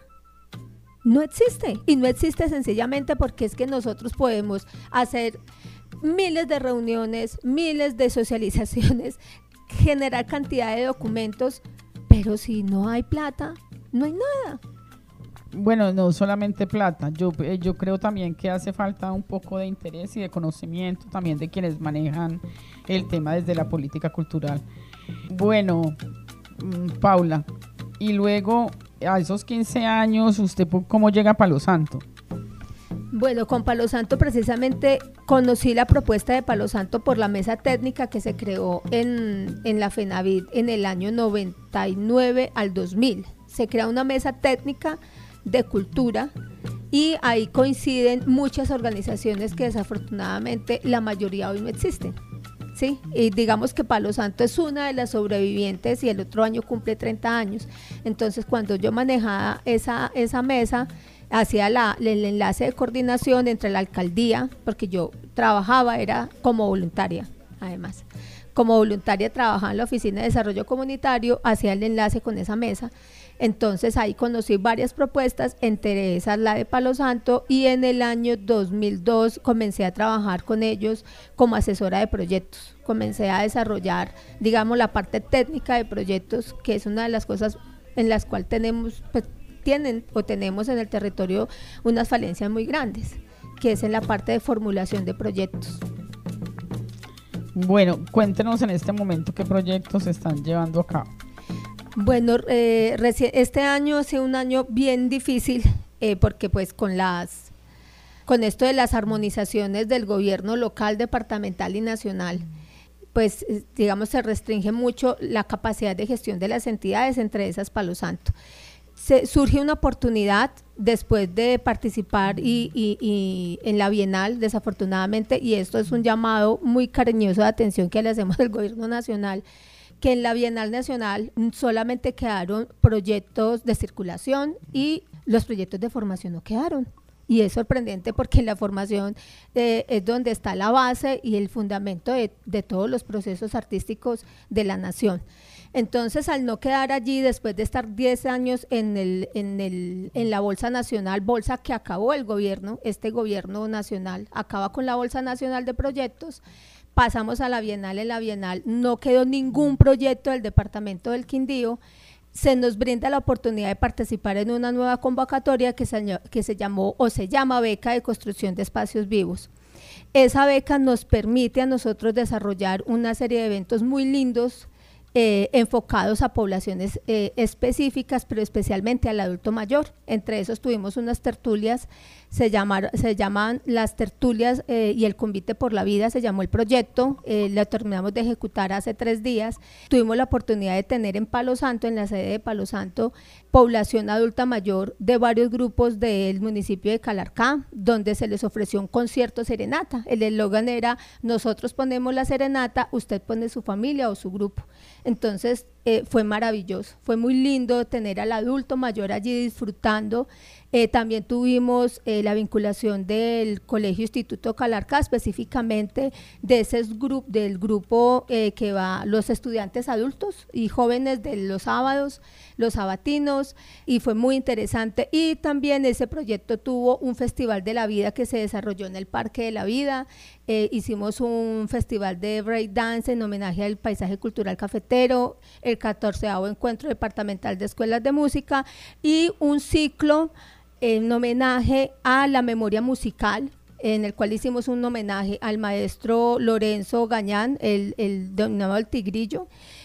Speaker 14: no existe. Y no existe sencillamente porque es que nosotros podemos hacer miles de reuniones, miles de socializaciones, generar cantidad de documentos, pero si no hay plata, no hay nada.
Speaker 9: Bueno, no solamente plata, yo, yo creo también que hace falta un poco de interés y de conocimiento también de quienes manejan el tema desde la política cultural. Bueno, Paula, y luego a esos quince años, ¿usted cómo llega a Palo Santo?
Speaker 14: Bueno, con Palo Santo precisamente conocí la propuesta de Palo Santo por la mesa técnica que se creó en, en la FENAVID en el año noventa y nueve al dos mil. Se crea una mesa técnica de cultura y ahí coinciden muchas organizaciones que desafortunadamente la mayoría hoy no existen, ¿sí? Y digamos que Palo Santo es una de las sobrevivientes y el otro año cumple treinta años. Entonces, cuando yo manejaba esa, esa mesa, hacía la, el enlace de coordinación entre la alcaldía, porque yo trabajaba, era como voluntaria, además. Como voluntaria trabajaba en la Oficina de Desarrollo Comunitario, hacía el enlace con esa mesa. Entonces ahí conocí varias propuestas, entre esas la de Palo Santo, y en el año dos mil dos comencé a trabajar con ellos como asesora de proyectos. Comencé a desarrollar, digamos, la parte técnica de proyectos, que es una de las cosas en las cuales tenemos, pues, tienen o tenemos en el territorio unas falencias muy grandes, que es en la parte de formulación de proyectos.
Speaker 9: Bueno, cuéntenos en este momento qué proyectos se están llevando a cabo.
Speaker 14: Bueno, eh, este año ha sido un año bien difícil eh, porque pues con las con esto de las armonizaciones del gobierno local, departamental y nacional, pues digamos se restringe mucho la capacidad de gestión de las entidades, entre esas Palo Santo. Se, surge una oportunidad después de participar y, y, y en la Bienal, desafortunadamente, y esto es un llamado muy cariñoso de atención que le hacemos al gobierno nacional, que en la Bienal Nacional solamente quedaron proyectos de circulación y los proyectos de formación no quedaron. Y es sorprendente porque en la formación eh, es donde está la base y el fundamento de, de todos los procesos artísticos de la nación. Entonces, al no quedar allí, después de estar diez años en, el, en, el, en la Bolsa Nacional, bolsa que acabó el gobierno, este gobierno nacional acaba con la Bolsa Nacional de Proyectos, pasamos a la Bienal. En la Bienal no quedó ningún proyecto del departamento del Quindío. Se nos brinda la oportunidad de participar en una nueva convocatoria que se, que se llamó o se llama Beca de Construcción de Espacios Vivos. Esa beca nos permite a nosotros desarrollar una serie de eventos muy lindos eh, enfocados a poblaciones eh, específicas, pero especialmente al adulto mayor. Entre esos tuvimos unas tertulias, se, llamaron, se llaman las tertulias eh, y el convite por la vida, se llamó el proyecto, eh, lo terminamos de ejecutar hace tres días. Tuvimos la oportunidad de tener en Palo Santo, en la sede de Palo Santo, población adulta mayor de varios grupos del municipio de Calarcá, donde se les ofreció un concierto serenata. El eslogan era: nosotros ponemos la serenata, usted pone su familia o su grupo. Entonces eh, fue maravilloso, fue muy lindo tener al adulto mayor allí disfrutando. Eh, también tuvimos eh, la vinculación del Colegio Instituto Calarcá, específicamente de ese grupo, del grupo eh, que va los estudiantes adultos y jóvenes de los sábados, los sabatinos, y fue muy interesante. Y también ese proyecto tuvo un festival de la vida que se desarrolló en el Parque de la Vida. Eh, hicimos un festival de breakdance en homenaje al paisaje cultural cafetero, el catorceavo encuentro departamental de escuelas de música y un ciclo en homenaje a la memoria musical, en el cual hicimos un homenaje al maestro Lorenzo Gañán, el, el denominado el Tigrillo,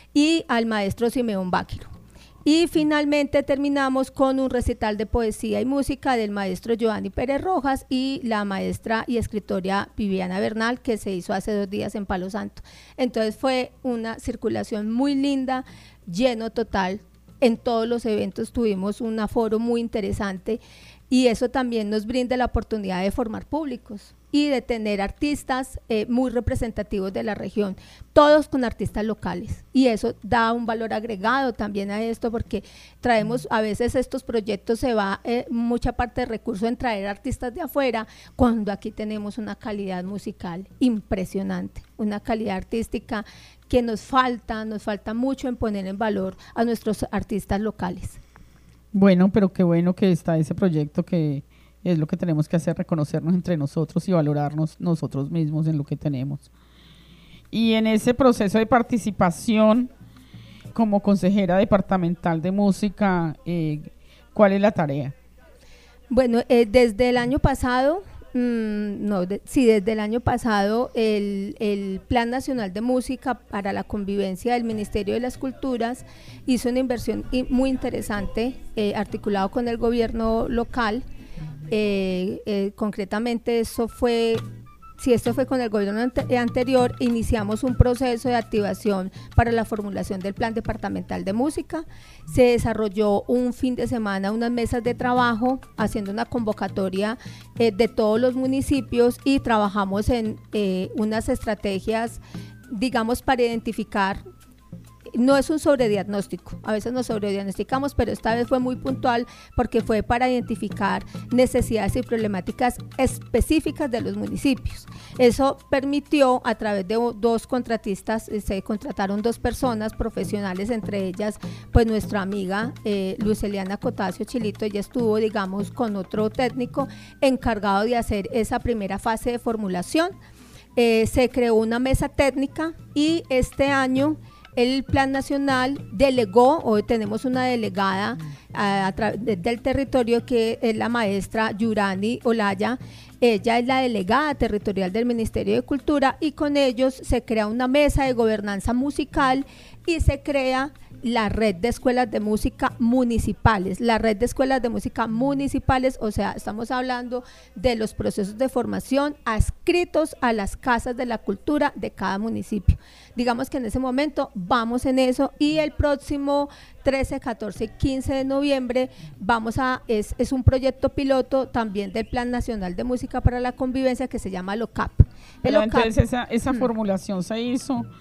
Speaker 14: y al maestro Simeón Báquiro. Y finalmente terminamos con un recital de poesía y música del maestro Giovanni Pérez Rojas y la maestra y escritora Viviana Bernal, que se hizo hace dos días en Palo Santo. Entonces fue una circulación muy linda, lleno total. En todos los eventos tuvimos un aforo muy interesante y eso también nos brinda la oportunidad de formar públicos y de tener artistas eh, muy representativos de la región, todos con artistas locales, y eso da un valor agregado también a esto, porque traemos a veces estos proyectos, se va eh, mucha parte de recurso en traer artistas de afuera, cuando aquí tenemos una calidad musical impresionante, una calidad artística que nos falta, nos falta mucho en poner en valor a nuestros artistas locales.
Speaker 9: Bueno, pero qué bueno que está ese proyecto, que es lo que tenemos que hacer, reconocernos entre nosotros y valorarnos nosotros mismos en lo que tenemos. Y en ese proceso de participación, como consejera departamental de música, eh, ¿cuál es la tarea?
Speaker 14: Bueno, eh, desde el año pasado, mmm, no, de, sí, desde el año pasado, el, el Plan Nacional de Música para la Convivencia del Ministerio de las Culturas hizo una inversión muy interesante, eh, articulado con el gobierno local. Eh, eh, concretamente eso fue, si esto fue con el gobierno ante, anterior, iniciamos un proceso de activación para la formulación del Plan Departamental de Música. Se desarrolló un fin de semana, unas mesas de trabajo, haciendo una convocatoria eh, de todos los municipios, y trabajamos en eh, unas estrategias, digamos, para identificar. No es un sobrediagnóstico, a veces nos sobrediagnosticamos, pero esta vez fue muy puntual porque fue para identificar necesidades y problemáticas específicas de los municipios. Eso permitió, a través de dos contratistas, se contrataron dos personas profesionales, entre ellas pues nuestra amiga eh, Luz Eliana Cotacio Chilito. Ella estuvo, digamos, con otro técnico encargado de hacer esa primera fase de formulación. Eh, se creó una mesa técnica y este año el Plan Nacional delegó, hoy tenemos una delegada a, a través de, del territorio, que es la maestra Yurani Olaya. Ella es la delegada territorial del Ministerio de Cultura, y con ellos se crea una mesa de gobernanza musical y se crea la red de escuelas de música municipales, la red de escuelas de música municipales, o sea, estamos hablando de los procesos de formación adscritos a las casas de la cultura de cada municipio. Digamos que en ese momento vamos en eso, y el próximo trece, catorce, quince de noviembre vamos a, es, es un proyecto piloto también del Plan Nacional de Música para la Convivencia que se llama LOCAP.
Speaker 9: Pero entonces esa, esa hmm. formulación se hizo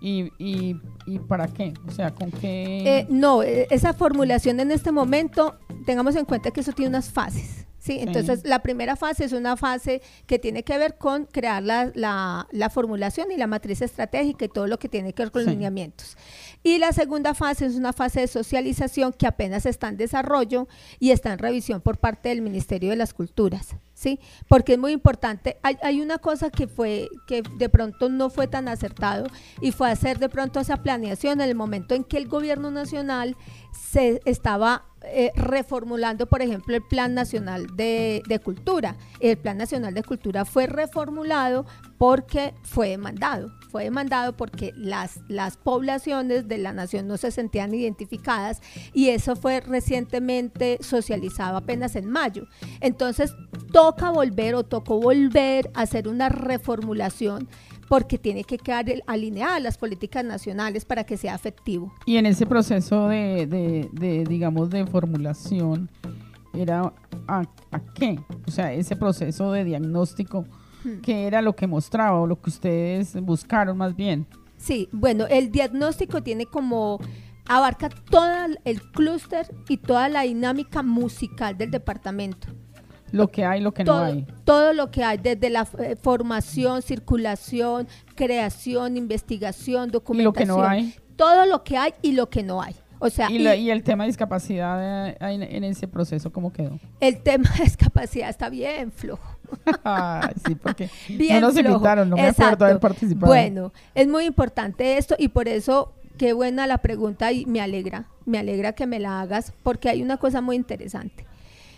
Speaker 9: ¿Y, y, y para qué? O sea, ¿con qué?
Speaker 14: Eh, no, eh, esa formulación en este momento, tengamos en cuenta que eso tiene unas fases. Sí, entonces
Speaker 9: Sí.
Speaker 14: la primera fase es una fase que tiene que ver con crear la, la, la formulación y la matriz estratégica y todo lo que tiene que ver con
Speaker 9: Sí.
Speaker 14: los lineamientos. Y la segunda fase es una fase de socialización que apenas está en desarrollo y está en revisión por parte del Ministerio de las Culturas, ¿sí? Porque es muy importante. Hay, hay una cosa que fue, que de pronto no fue tan acertado y fue hacer de pronto esa planeación en el momento en que el gobierno nacional se estaba eh, reformulando, por ejemplo, el Plan Nacional de, de Cultura. El Plan Nacional de Cultura fue reformulado porque fue demandado. Fue demandado porque las, las poblaciones de la nación no se sentían identificadas y eso fue recientemente socializado apenas en mayo. Entonces, toca volver o tocó volver a hacer una reformulación porque tiene que quedar el- alineada a las políticas nacionales para que sea efectivo.
Speaker 9: Y en ese proceso de, de, de, digamos, de formulación, ¿era a, a qué? O sea, ese proceso de diagnóstico,
Speaker 14: Hmm.
Speaker 9: ¿qué era lo que mostraba o lo que ustedes buscaron más bien?
Speaker 14: Sí, bueno, el diagnóstico tiene como, abarca todo el clúster y toda la dinámica musical del departamento.
Speaker 9: Lo que hay, lo que
Speaker 14: todo,
Speaker 9: no hay.
Speaker 14: todo lo que hay, desde la eh, formación, circulación, creación, investigación,
Speaker 9: ¿Y lo
Speaker 14: documentación.
Speaker 9: que no hay?
Speaker 14: Todo lo que hay y lo que no hay. O sea,
Speaker 9: ¿Y,
Speaker 14: y
Speaker 9: la- y el tema de discapacidad eh, en, en ese proceso cómo quedó?
Speaker 14: el tema de discapacidad está bien flojo.
Speaker 9: Ay, sí, porque
Speaker 14: Bien
Speaker 9: no nos
Speaker 14: flojo.
Speaker 9: invitaron, no me acuerdo
Speaker 14: Exacto.
Speaker 9: haber participado.
Speaker 14: Bueno, es muy importante esto y por eso qué buena la pregunta y me alegra, me alegra que me la hagas porque hay una cosa muy interesante.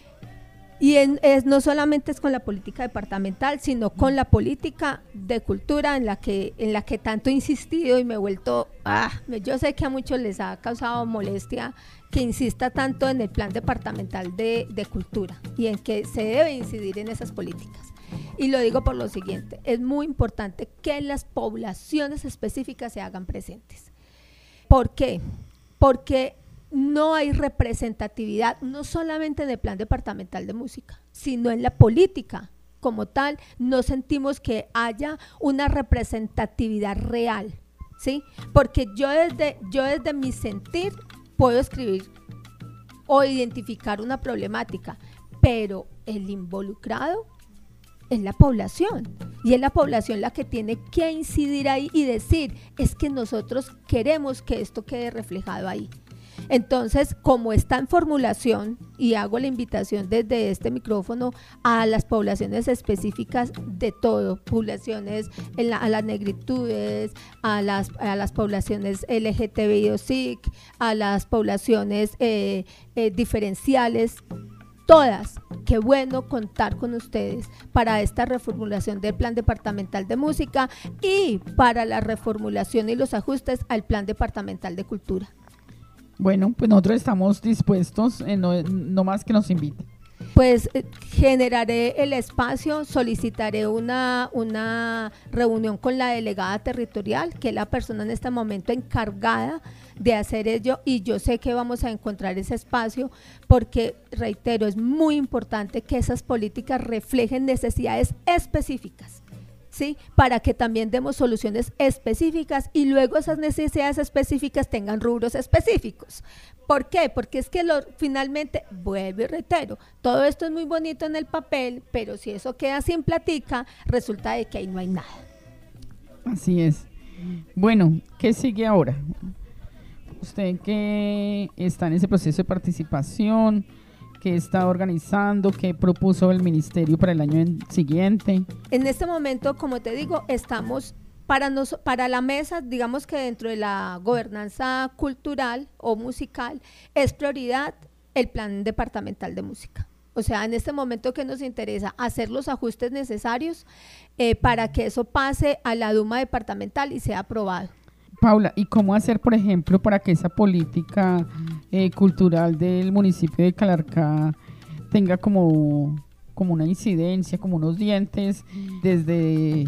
Speaker 14: Y en- es, no solamente es con la política departamental, sino con la política de cultura en la que en la que tanto he insistido y me he vuelto, ah, me- yo sé que a muchos les ha causado molestia que insista tanto en el plan departamental de, de cultura y en que se debe incidir en esas políticas. Y lo digo por lo siguiente, es muy importante que las poblaciones específicas se hagan presentes. ¿Por qué? Porque no hay representatividad, no solamente en el plan departamental de música, sino en la política como tal. No sentimos que haya una representatividad real, ¿sí? Porque yo desde, yo desde mi sentir puedo escribir o identificar una problemática, pero el involucrado es la población y es la población la que tiene que incidir ahí y decir, es que nosotros queremos que esto quede reflejado ahí. Entonces, como está en formulación, y hago la invitación desde este micrófono a las poblaciones específicas de todo, poblaciones, en la- a las negritudes, a las, a las poblaciones L G T B I o S I C, a las poblaciones eh, eh, diferenciales, todas, qué bueno contar con ustedes para esta reformulación del Plan Departamental de Música y para la reformulación y los ajustes al Plan Departamental de Cultura.
Speaker 9: Bueno, pues nosotros estamos dispuestos, eh, no, no más que nos inviten.
Speaker 14: Pues eh, generaré el espacio, solicitaré una, una reunión con la delegada territorial, que es la persona en este momento encargada de hacer ello, y yo sé que vamos a encontrar ese espacio porque, reitero, es muy importante que esas políticas reflejen necesidades específicas, ¿sí? Para que también demos soluciones específicas y luego esas necesidades específicas tengan rubros específicos. ¿Por qué? Porque es que lo, finalmente, vuelvo y reitero, todo esto es muy bonito en el papel, pero si eso queda sin platica, resulta de que ahí no hay nada.
Speaker 9: Así es. Bueno, ¿qué sigue ahora? Usted que está en ese proceso de participación, que está organizando, que propuso el ministerio para el año en- siguiente.
Speaker 14: En este momento, como te digo, estamos para, nos, para la mesa, digamos que dentro de la gobernanza cultural o musical, es prioridad el plan departamental de música. O sea, en este momento que nos interesa hacer los ajustes necesarios eh, para que eso pase a la Duma departamental y sea aprobado.
Speaker 9: Paula, ¿y cómo hacer, por ejemplo, para que esa política eh, cultural del municipio de Calarcá tenga como, como una incidencia, como unos dientes, desde,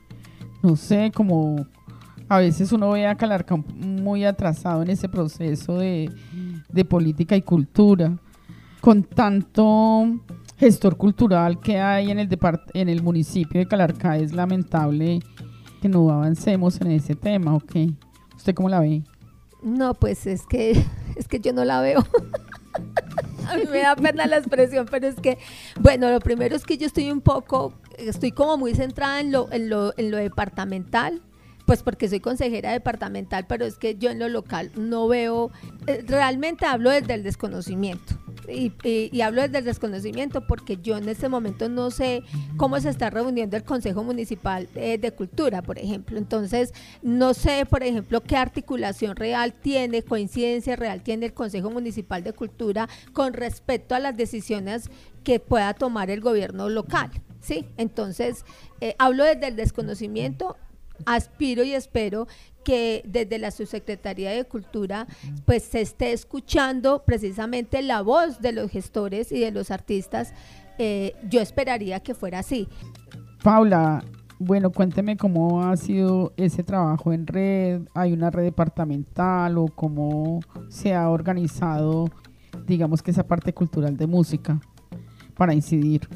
Speaker 9: no sé, como a veces uno ve a Calarcá muy atrasado en ese proceso de, de política y cultura, con tanto gestor cultural que hay en el, depart- en el municipio de Calarcá? Es lamentable que no avancemos en ese tema, ¿ok? ¿Usted cómo la ve?
Speaker 14: No, pues es que, es que yo no la veo. A mí me da pena la expresión, pero es que, bueno, lo primero es que yo estoy un poco, estoy como muy centrada en lo, en lo, en lo departamental, pues porque soy consejera departamental, pero es que yo en lo local no veo, eh, realmente hablo desde el desconocimiento. Y, y, y hablo desde el desconocimiento porque yo en este momento no sé cómo se está reuniendo el Consejo Municipal eh, de Cultura, por ejemplo. Entonces, no sé, por ejemplo, qué articulación real tiene, coincidencia real tiene el Consejo Municipal de Cultura con respecto a las decisiones que pueda tomar el gobierno local, ¿sí? Entonces, eh, hablo desde el desconocimiento. Aspiro y espero que desde la Subsecretaría de Cultura pues se esté escuchando precisamente la voz de los gestores y de los artistas. Eh, yo esperaría que fuera así.
Speaker 9: Paula, bueno, cuénteme cómo ha sido ese trabajo en red. ¿Hay una red departamental o cómo se ha organizado, digamos que esa parte cultural de música para incidir?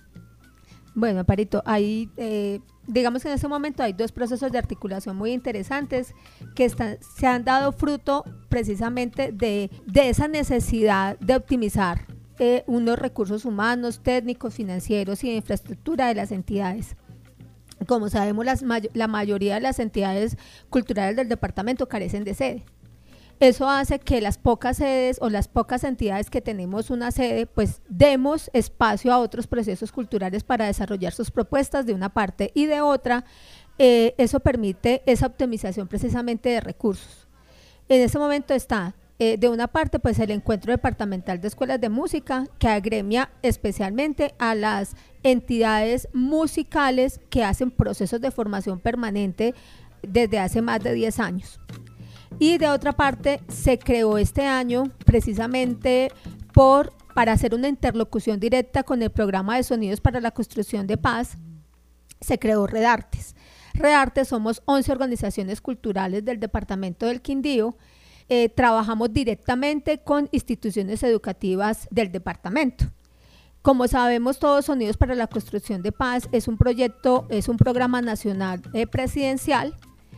Speaker 14: Bueno, Parito, hay, eh, digamos que en este momento hay dos procesos de articulación muy interesantes que están, se han dado fruto precisamente de, de esa necesidad de optimizar eh, unos recursos humanos, técnicos, financieros y de infraestructura de las entidades. Como sabemos, las may- la mayoría de las entidades culturales del departamento carecen de sede. Eso hace que las pocas sedes o las pocas entidades que tenemos una sede, pues demos espacio a otros procesos culturales para desarrollar sus propuestas de una parte y de otra, eh, eso permite esa optimización precisamente de recursos. En ese momento está, eh, de una parte, pues el Encuentro Departamental de Escuelas de Música, que agremia especialmente a las entidades musicales que hacen procesos de formación permanente desde hace más de diez años. Y de otra parte, se creó este año precisamente por, para hacer una interlocución directa con el programa de sonidos para la construcción de paz, se creó Redartes. Redartes somos once organizaciones culturales del departamento del Quindío. Eh, trabajamos directamente con instituciones educativas del departamento. Como sabemos todos, Sonidos para la Construcción de Paz es un proyecto, es un programa nacional eh, presidencial.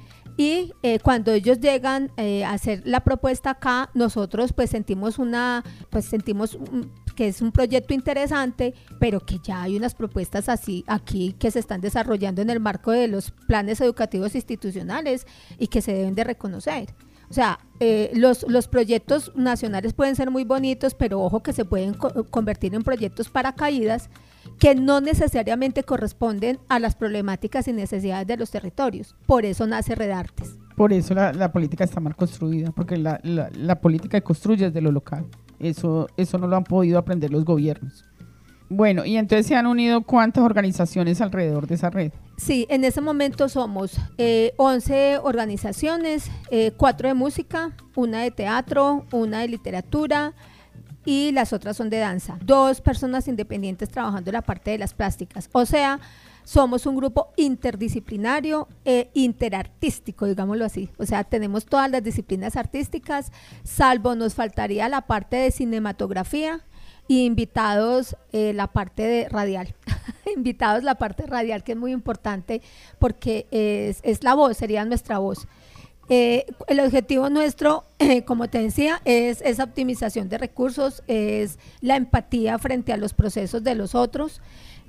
Speaker 14: Y eh, cuando ellos llegan eh, a hacer la propuesta acá, nosotros pues sentimos una, pues sentimos un, que es un proyecto interesante, pero que ya hay unas propuestas así aquí que se están desarrollando en el marco de los planes educativos institucionales y que se deben de reconocer. O sea, eh, los, los proyectos nacionales pueden ser muy bonitos, pero ojo que se pueden co- convertir en proyectos paracaídas que no necesariamente corresponden a las problemáticas y necesidades de los territorios. Por eso nace Redartes.
Speaker 9: Por eso la, la política está mal construida, porque la, la, la política que construye es de lo local. Eso, eso no lo han podido aprender los gobiernos. Bueno, y entonces se han unido ¿cuántas organizaciones alrededor de esa red?
Speaker 14: Sí, en ese momento somos eh, once organizaciones, eh, cuatro de música, una de teatro, una de literatura y las otras son de danza. Dos personas independientes trabajando en la parte de las plásticas. O sea, somos un grupo interdisciplinario e interartístico, digámoslo así. O sea, tenemos todas las disciplinas artísticas, salvo nos faltaría la parte de cinematografía y invitados eh, la parte de radial. Invitados la parte radial, que es muy importante porque es, es la voz, sería nuestra voz. Eh, el objetivo nuestro, eh, como te decía, es esa optimización de recursos, es la empatía frente a los procesos de los otros,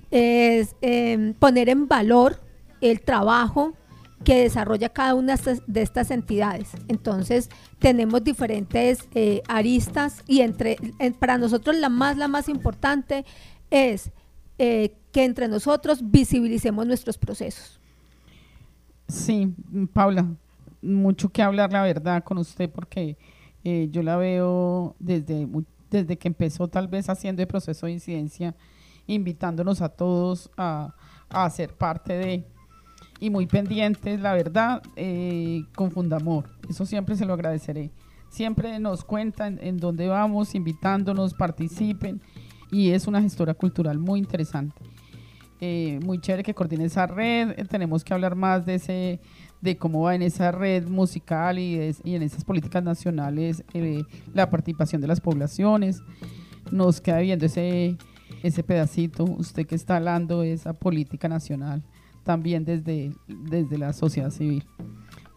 Speaker 14: es eh, poner en valor el trabajo que desarrolla cada una de estas entidades. Entonces tenemos diferentes eh, aristas y entre eh, para nosotros la más, la más importante es eh, que entre nosotros visibilicemos nuestros procesos.
Speaker 9: Sí, Paula, mucho que hablar la verdad con usted porque eh, yo la veo desde, desde que empezó tal vez haciendo el proceso de incidencia, invitándonos a todos a, a ser parte de, y muy pendientes, la verdad, eh, con Fundamor. Eso siempre se lo agradeceré. Siempre nos cuentan en dónde vamos, invitándonos, participen, y es una gestora cultural muy interesante. Eh, muy chévere que coordine esa red. Eh, tenemos que hablar más de ese de cómo va en esa red musical y, de, y en esas políticas nacionales eh, la participación de las poblaciones. Nos queda viendo ese, ese pedacito, usted que está hablando de esa política nacional, también desde, desde la sociedad civil.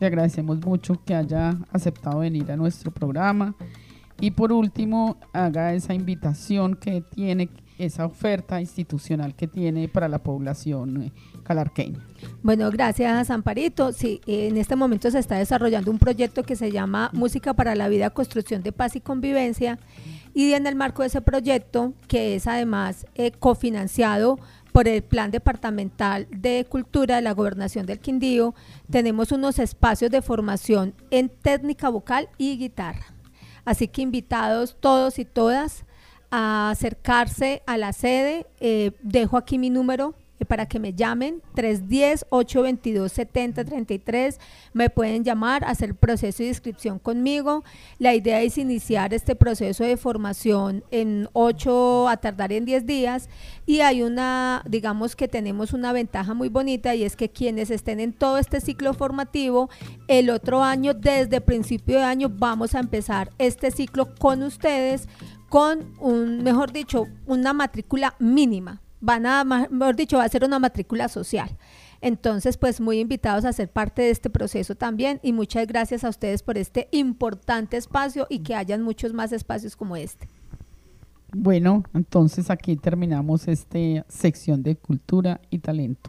Speaker 9: Le agradecemos mucho que haya aceptado venir a nuestro programa. Y por último, haga esa invitación que tiene, esa oferta institucional que tiene para la población calarqueña.
Speaker 14: Bueno, gracias, Amparito. Sí, en este momento se está desarrollando un proyecto que se llama Música para la Vida, Construcción de Paz y Convivencia, y en el marco de ese proyecto, que es además eh, cofinanciado por el Plan Departamental de Cultura de la Gobernación del Quindío, tenemos unos espacios de formación en técnica vocal y guitarra. Así que invitados todos y todas a acercarse a la sede. Eh, dejo aquí mi número eh, para que me llamen, tres uno cero, ocho dos dos, siete cero tres tres. Me pueden llamar, hacer el proceso de inscripción conmigo. La idea es iniciar este proceso de formación en ocho, a tardar en diez días. Y hay una, digamos que tenemos una ventaja muy bonita, y es que quienes estén en todo este ciclo formativo, el otro año, desde principio de año, vamos a empezar este ciclo con ustedes, con un, mejor dicho, una matrícula mínima. Van a, mejor dicho, va a ser una matrícula social. Entonces, pues muy invitados a ser parte de este proceso también, y muchas gracias a ustedes por este importante espacio y que hayan muchos más espacios como este.
Speaker 9: Bueno, entonces aquí terminamos esta sección de cultura y talento.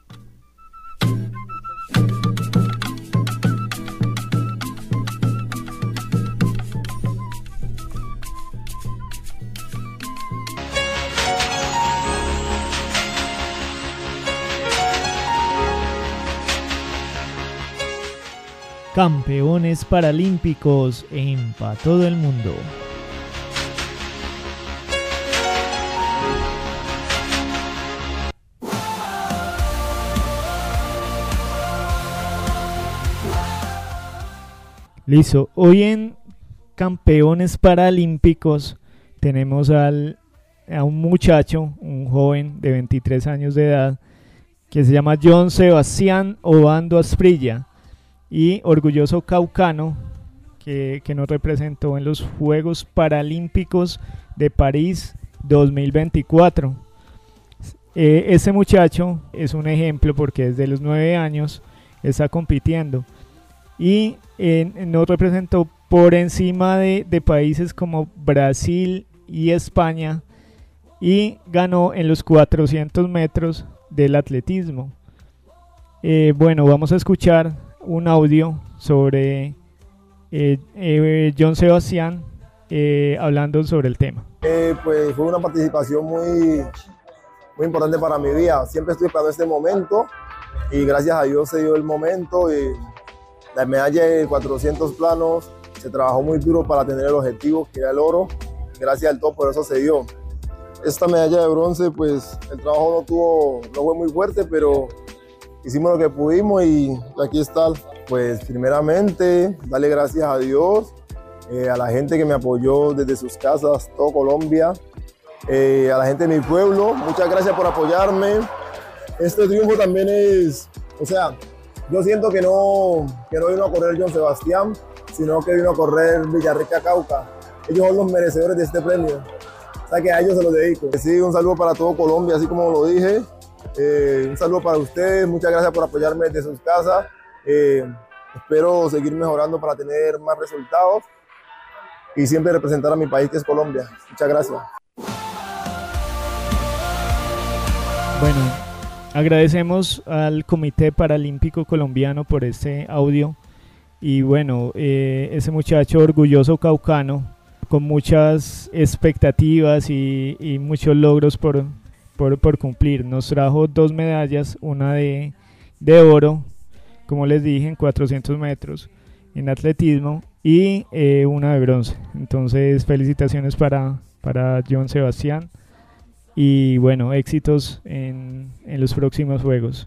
Speaker 11: Campeones paralímpicos en Pa' Todo el Mundo. Listo, hoy en Campeones Paralímpicos tenemos al, a un muchacho, un joven de veintitrés años de edad, que se llama John Sebastián Obando Asprilla, y orgulloso caucano que, que nos representó en los Juegos Paralímpicos de París dos mil veinticuatro. Eh, este muchacho es un ejemplo porque desde los nueve años está compitiendo, y eh, nos representó por encima de, de países como Brasil y España, y ganó en los cuatrocientos metros del atletismo. Eh, bueno, vamos a escuchar un audio sobre eh, eh, John Sebastián eh, hablando sobre el tema.
Speaker 15: Eh, pues fue una participación muy, muy importante para mi vida. Siempre estoy esperando este momento y gracias a Dios se dio el momento. Y la medalla de cuatrocientos planos se trabajó muy duro para tener el objetivo, que era el oro. Gracias al todo, por eso se dio. Esta medalla de bronce, pues el trabajo no tuvo, no fue muy fuerte, pero hicimos lo que pudimos y aquí está. Pues primeramente, darle gracias a Dios, eh, a la gente que me apoyó desde sus casas, todo Colombia, eh, a la gente de mi pueblo, muchas gracias por apoyarme. Este triunfo también es, o sea, yo siento que no, que no vino a correr John Sebastián, sino que vino a correr Villarrica Cauca. Ellos son los merecedores de este premio, o sea que a ellos se los dedico. Sí, un saludo para todo Colombia, así como lo dije. Eh, un saludo para ustedes, muchas gracias por apoyarme desde sus casas. Eh, espero seguir mejorando para tener más resultados y siempre representar a mi país, que es Colombia. Muchas gracias.
Speaker 11: Bueno, agradecemos al Comité Paralímpico Colombiano por este audio. Y bueno, eh, ese muchacho orgulloso caucano, con muchas expectativas y, y muchos logros por, por, por cumplir. Nos trajo dos medallas, una de, de oro, como les dije, en cuatrocientos metros en atletismo, y eh, una de bronce. Entonces, felicitaciones para, para John Sebastián, y bueno, éxitos en, en los próximos Juegos.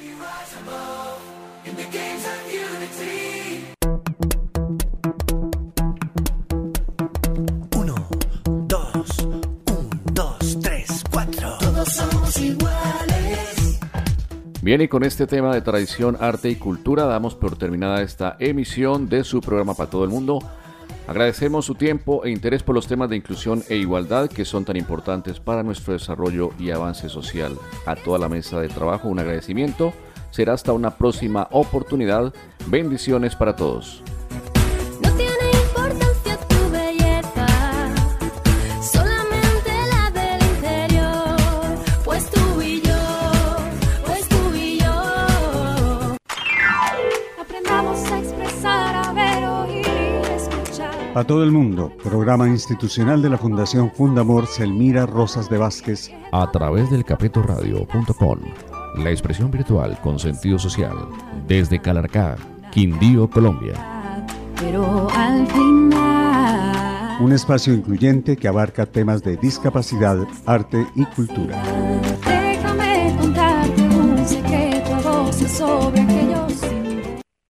Speaker 4: Uno, dos, un, dos, tres, cuatro. Todos somos iguales.
Speaker 3: Bien, y con este tema de tradición, arte y cultura damos por terminada esta emisión de su programa Para Todo el Mundo. Agradecemos su tiempo e interés por los temas de inclusión e igualdad que son tan importantes para nuestro desarrollo y avance social. A toda la mesa de trabajo un agradecimiento. Será hasta una próxima oportunidad. Bendiciones para todos.
Speaker 1: No tiene importancia tu belleza, solamente la del interior. Pues tú y yo, pues tú y yo. Aprendamos a expresar, a ver, oír, escuchar.
Speaker 2: A todo el mundo, programa institucional de la Fundación Fundamor Selmira Rosas de Vázquez.
Speaker 10: A través del capeto radio punto com, la expresión virtual con sentido social, desde Calarcá, Quindío, Colombia.
Speaker 1: Pero al final,
Speaker 2: Un espacio incluyente que abarca temas de discapacidad, arte y cultura.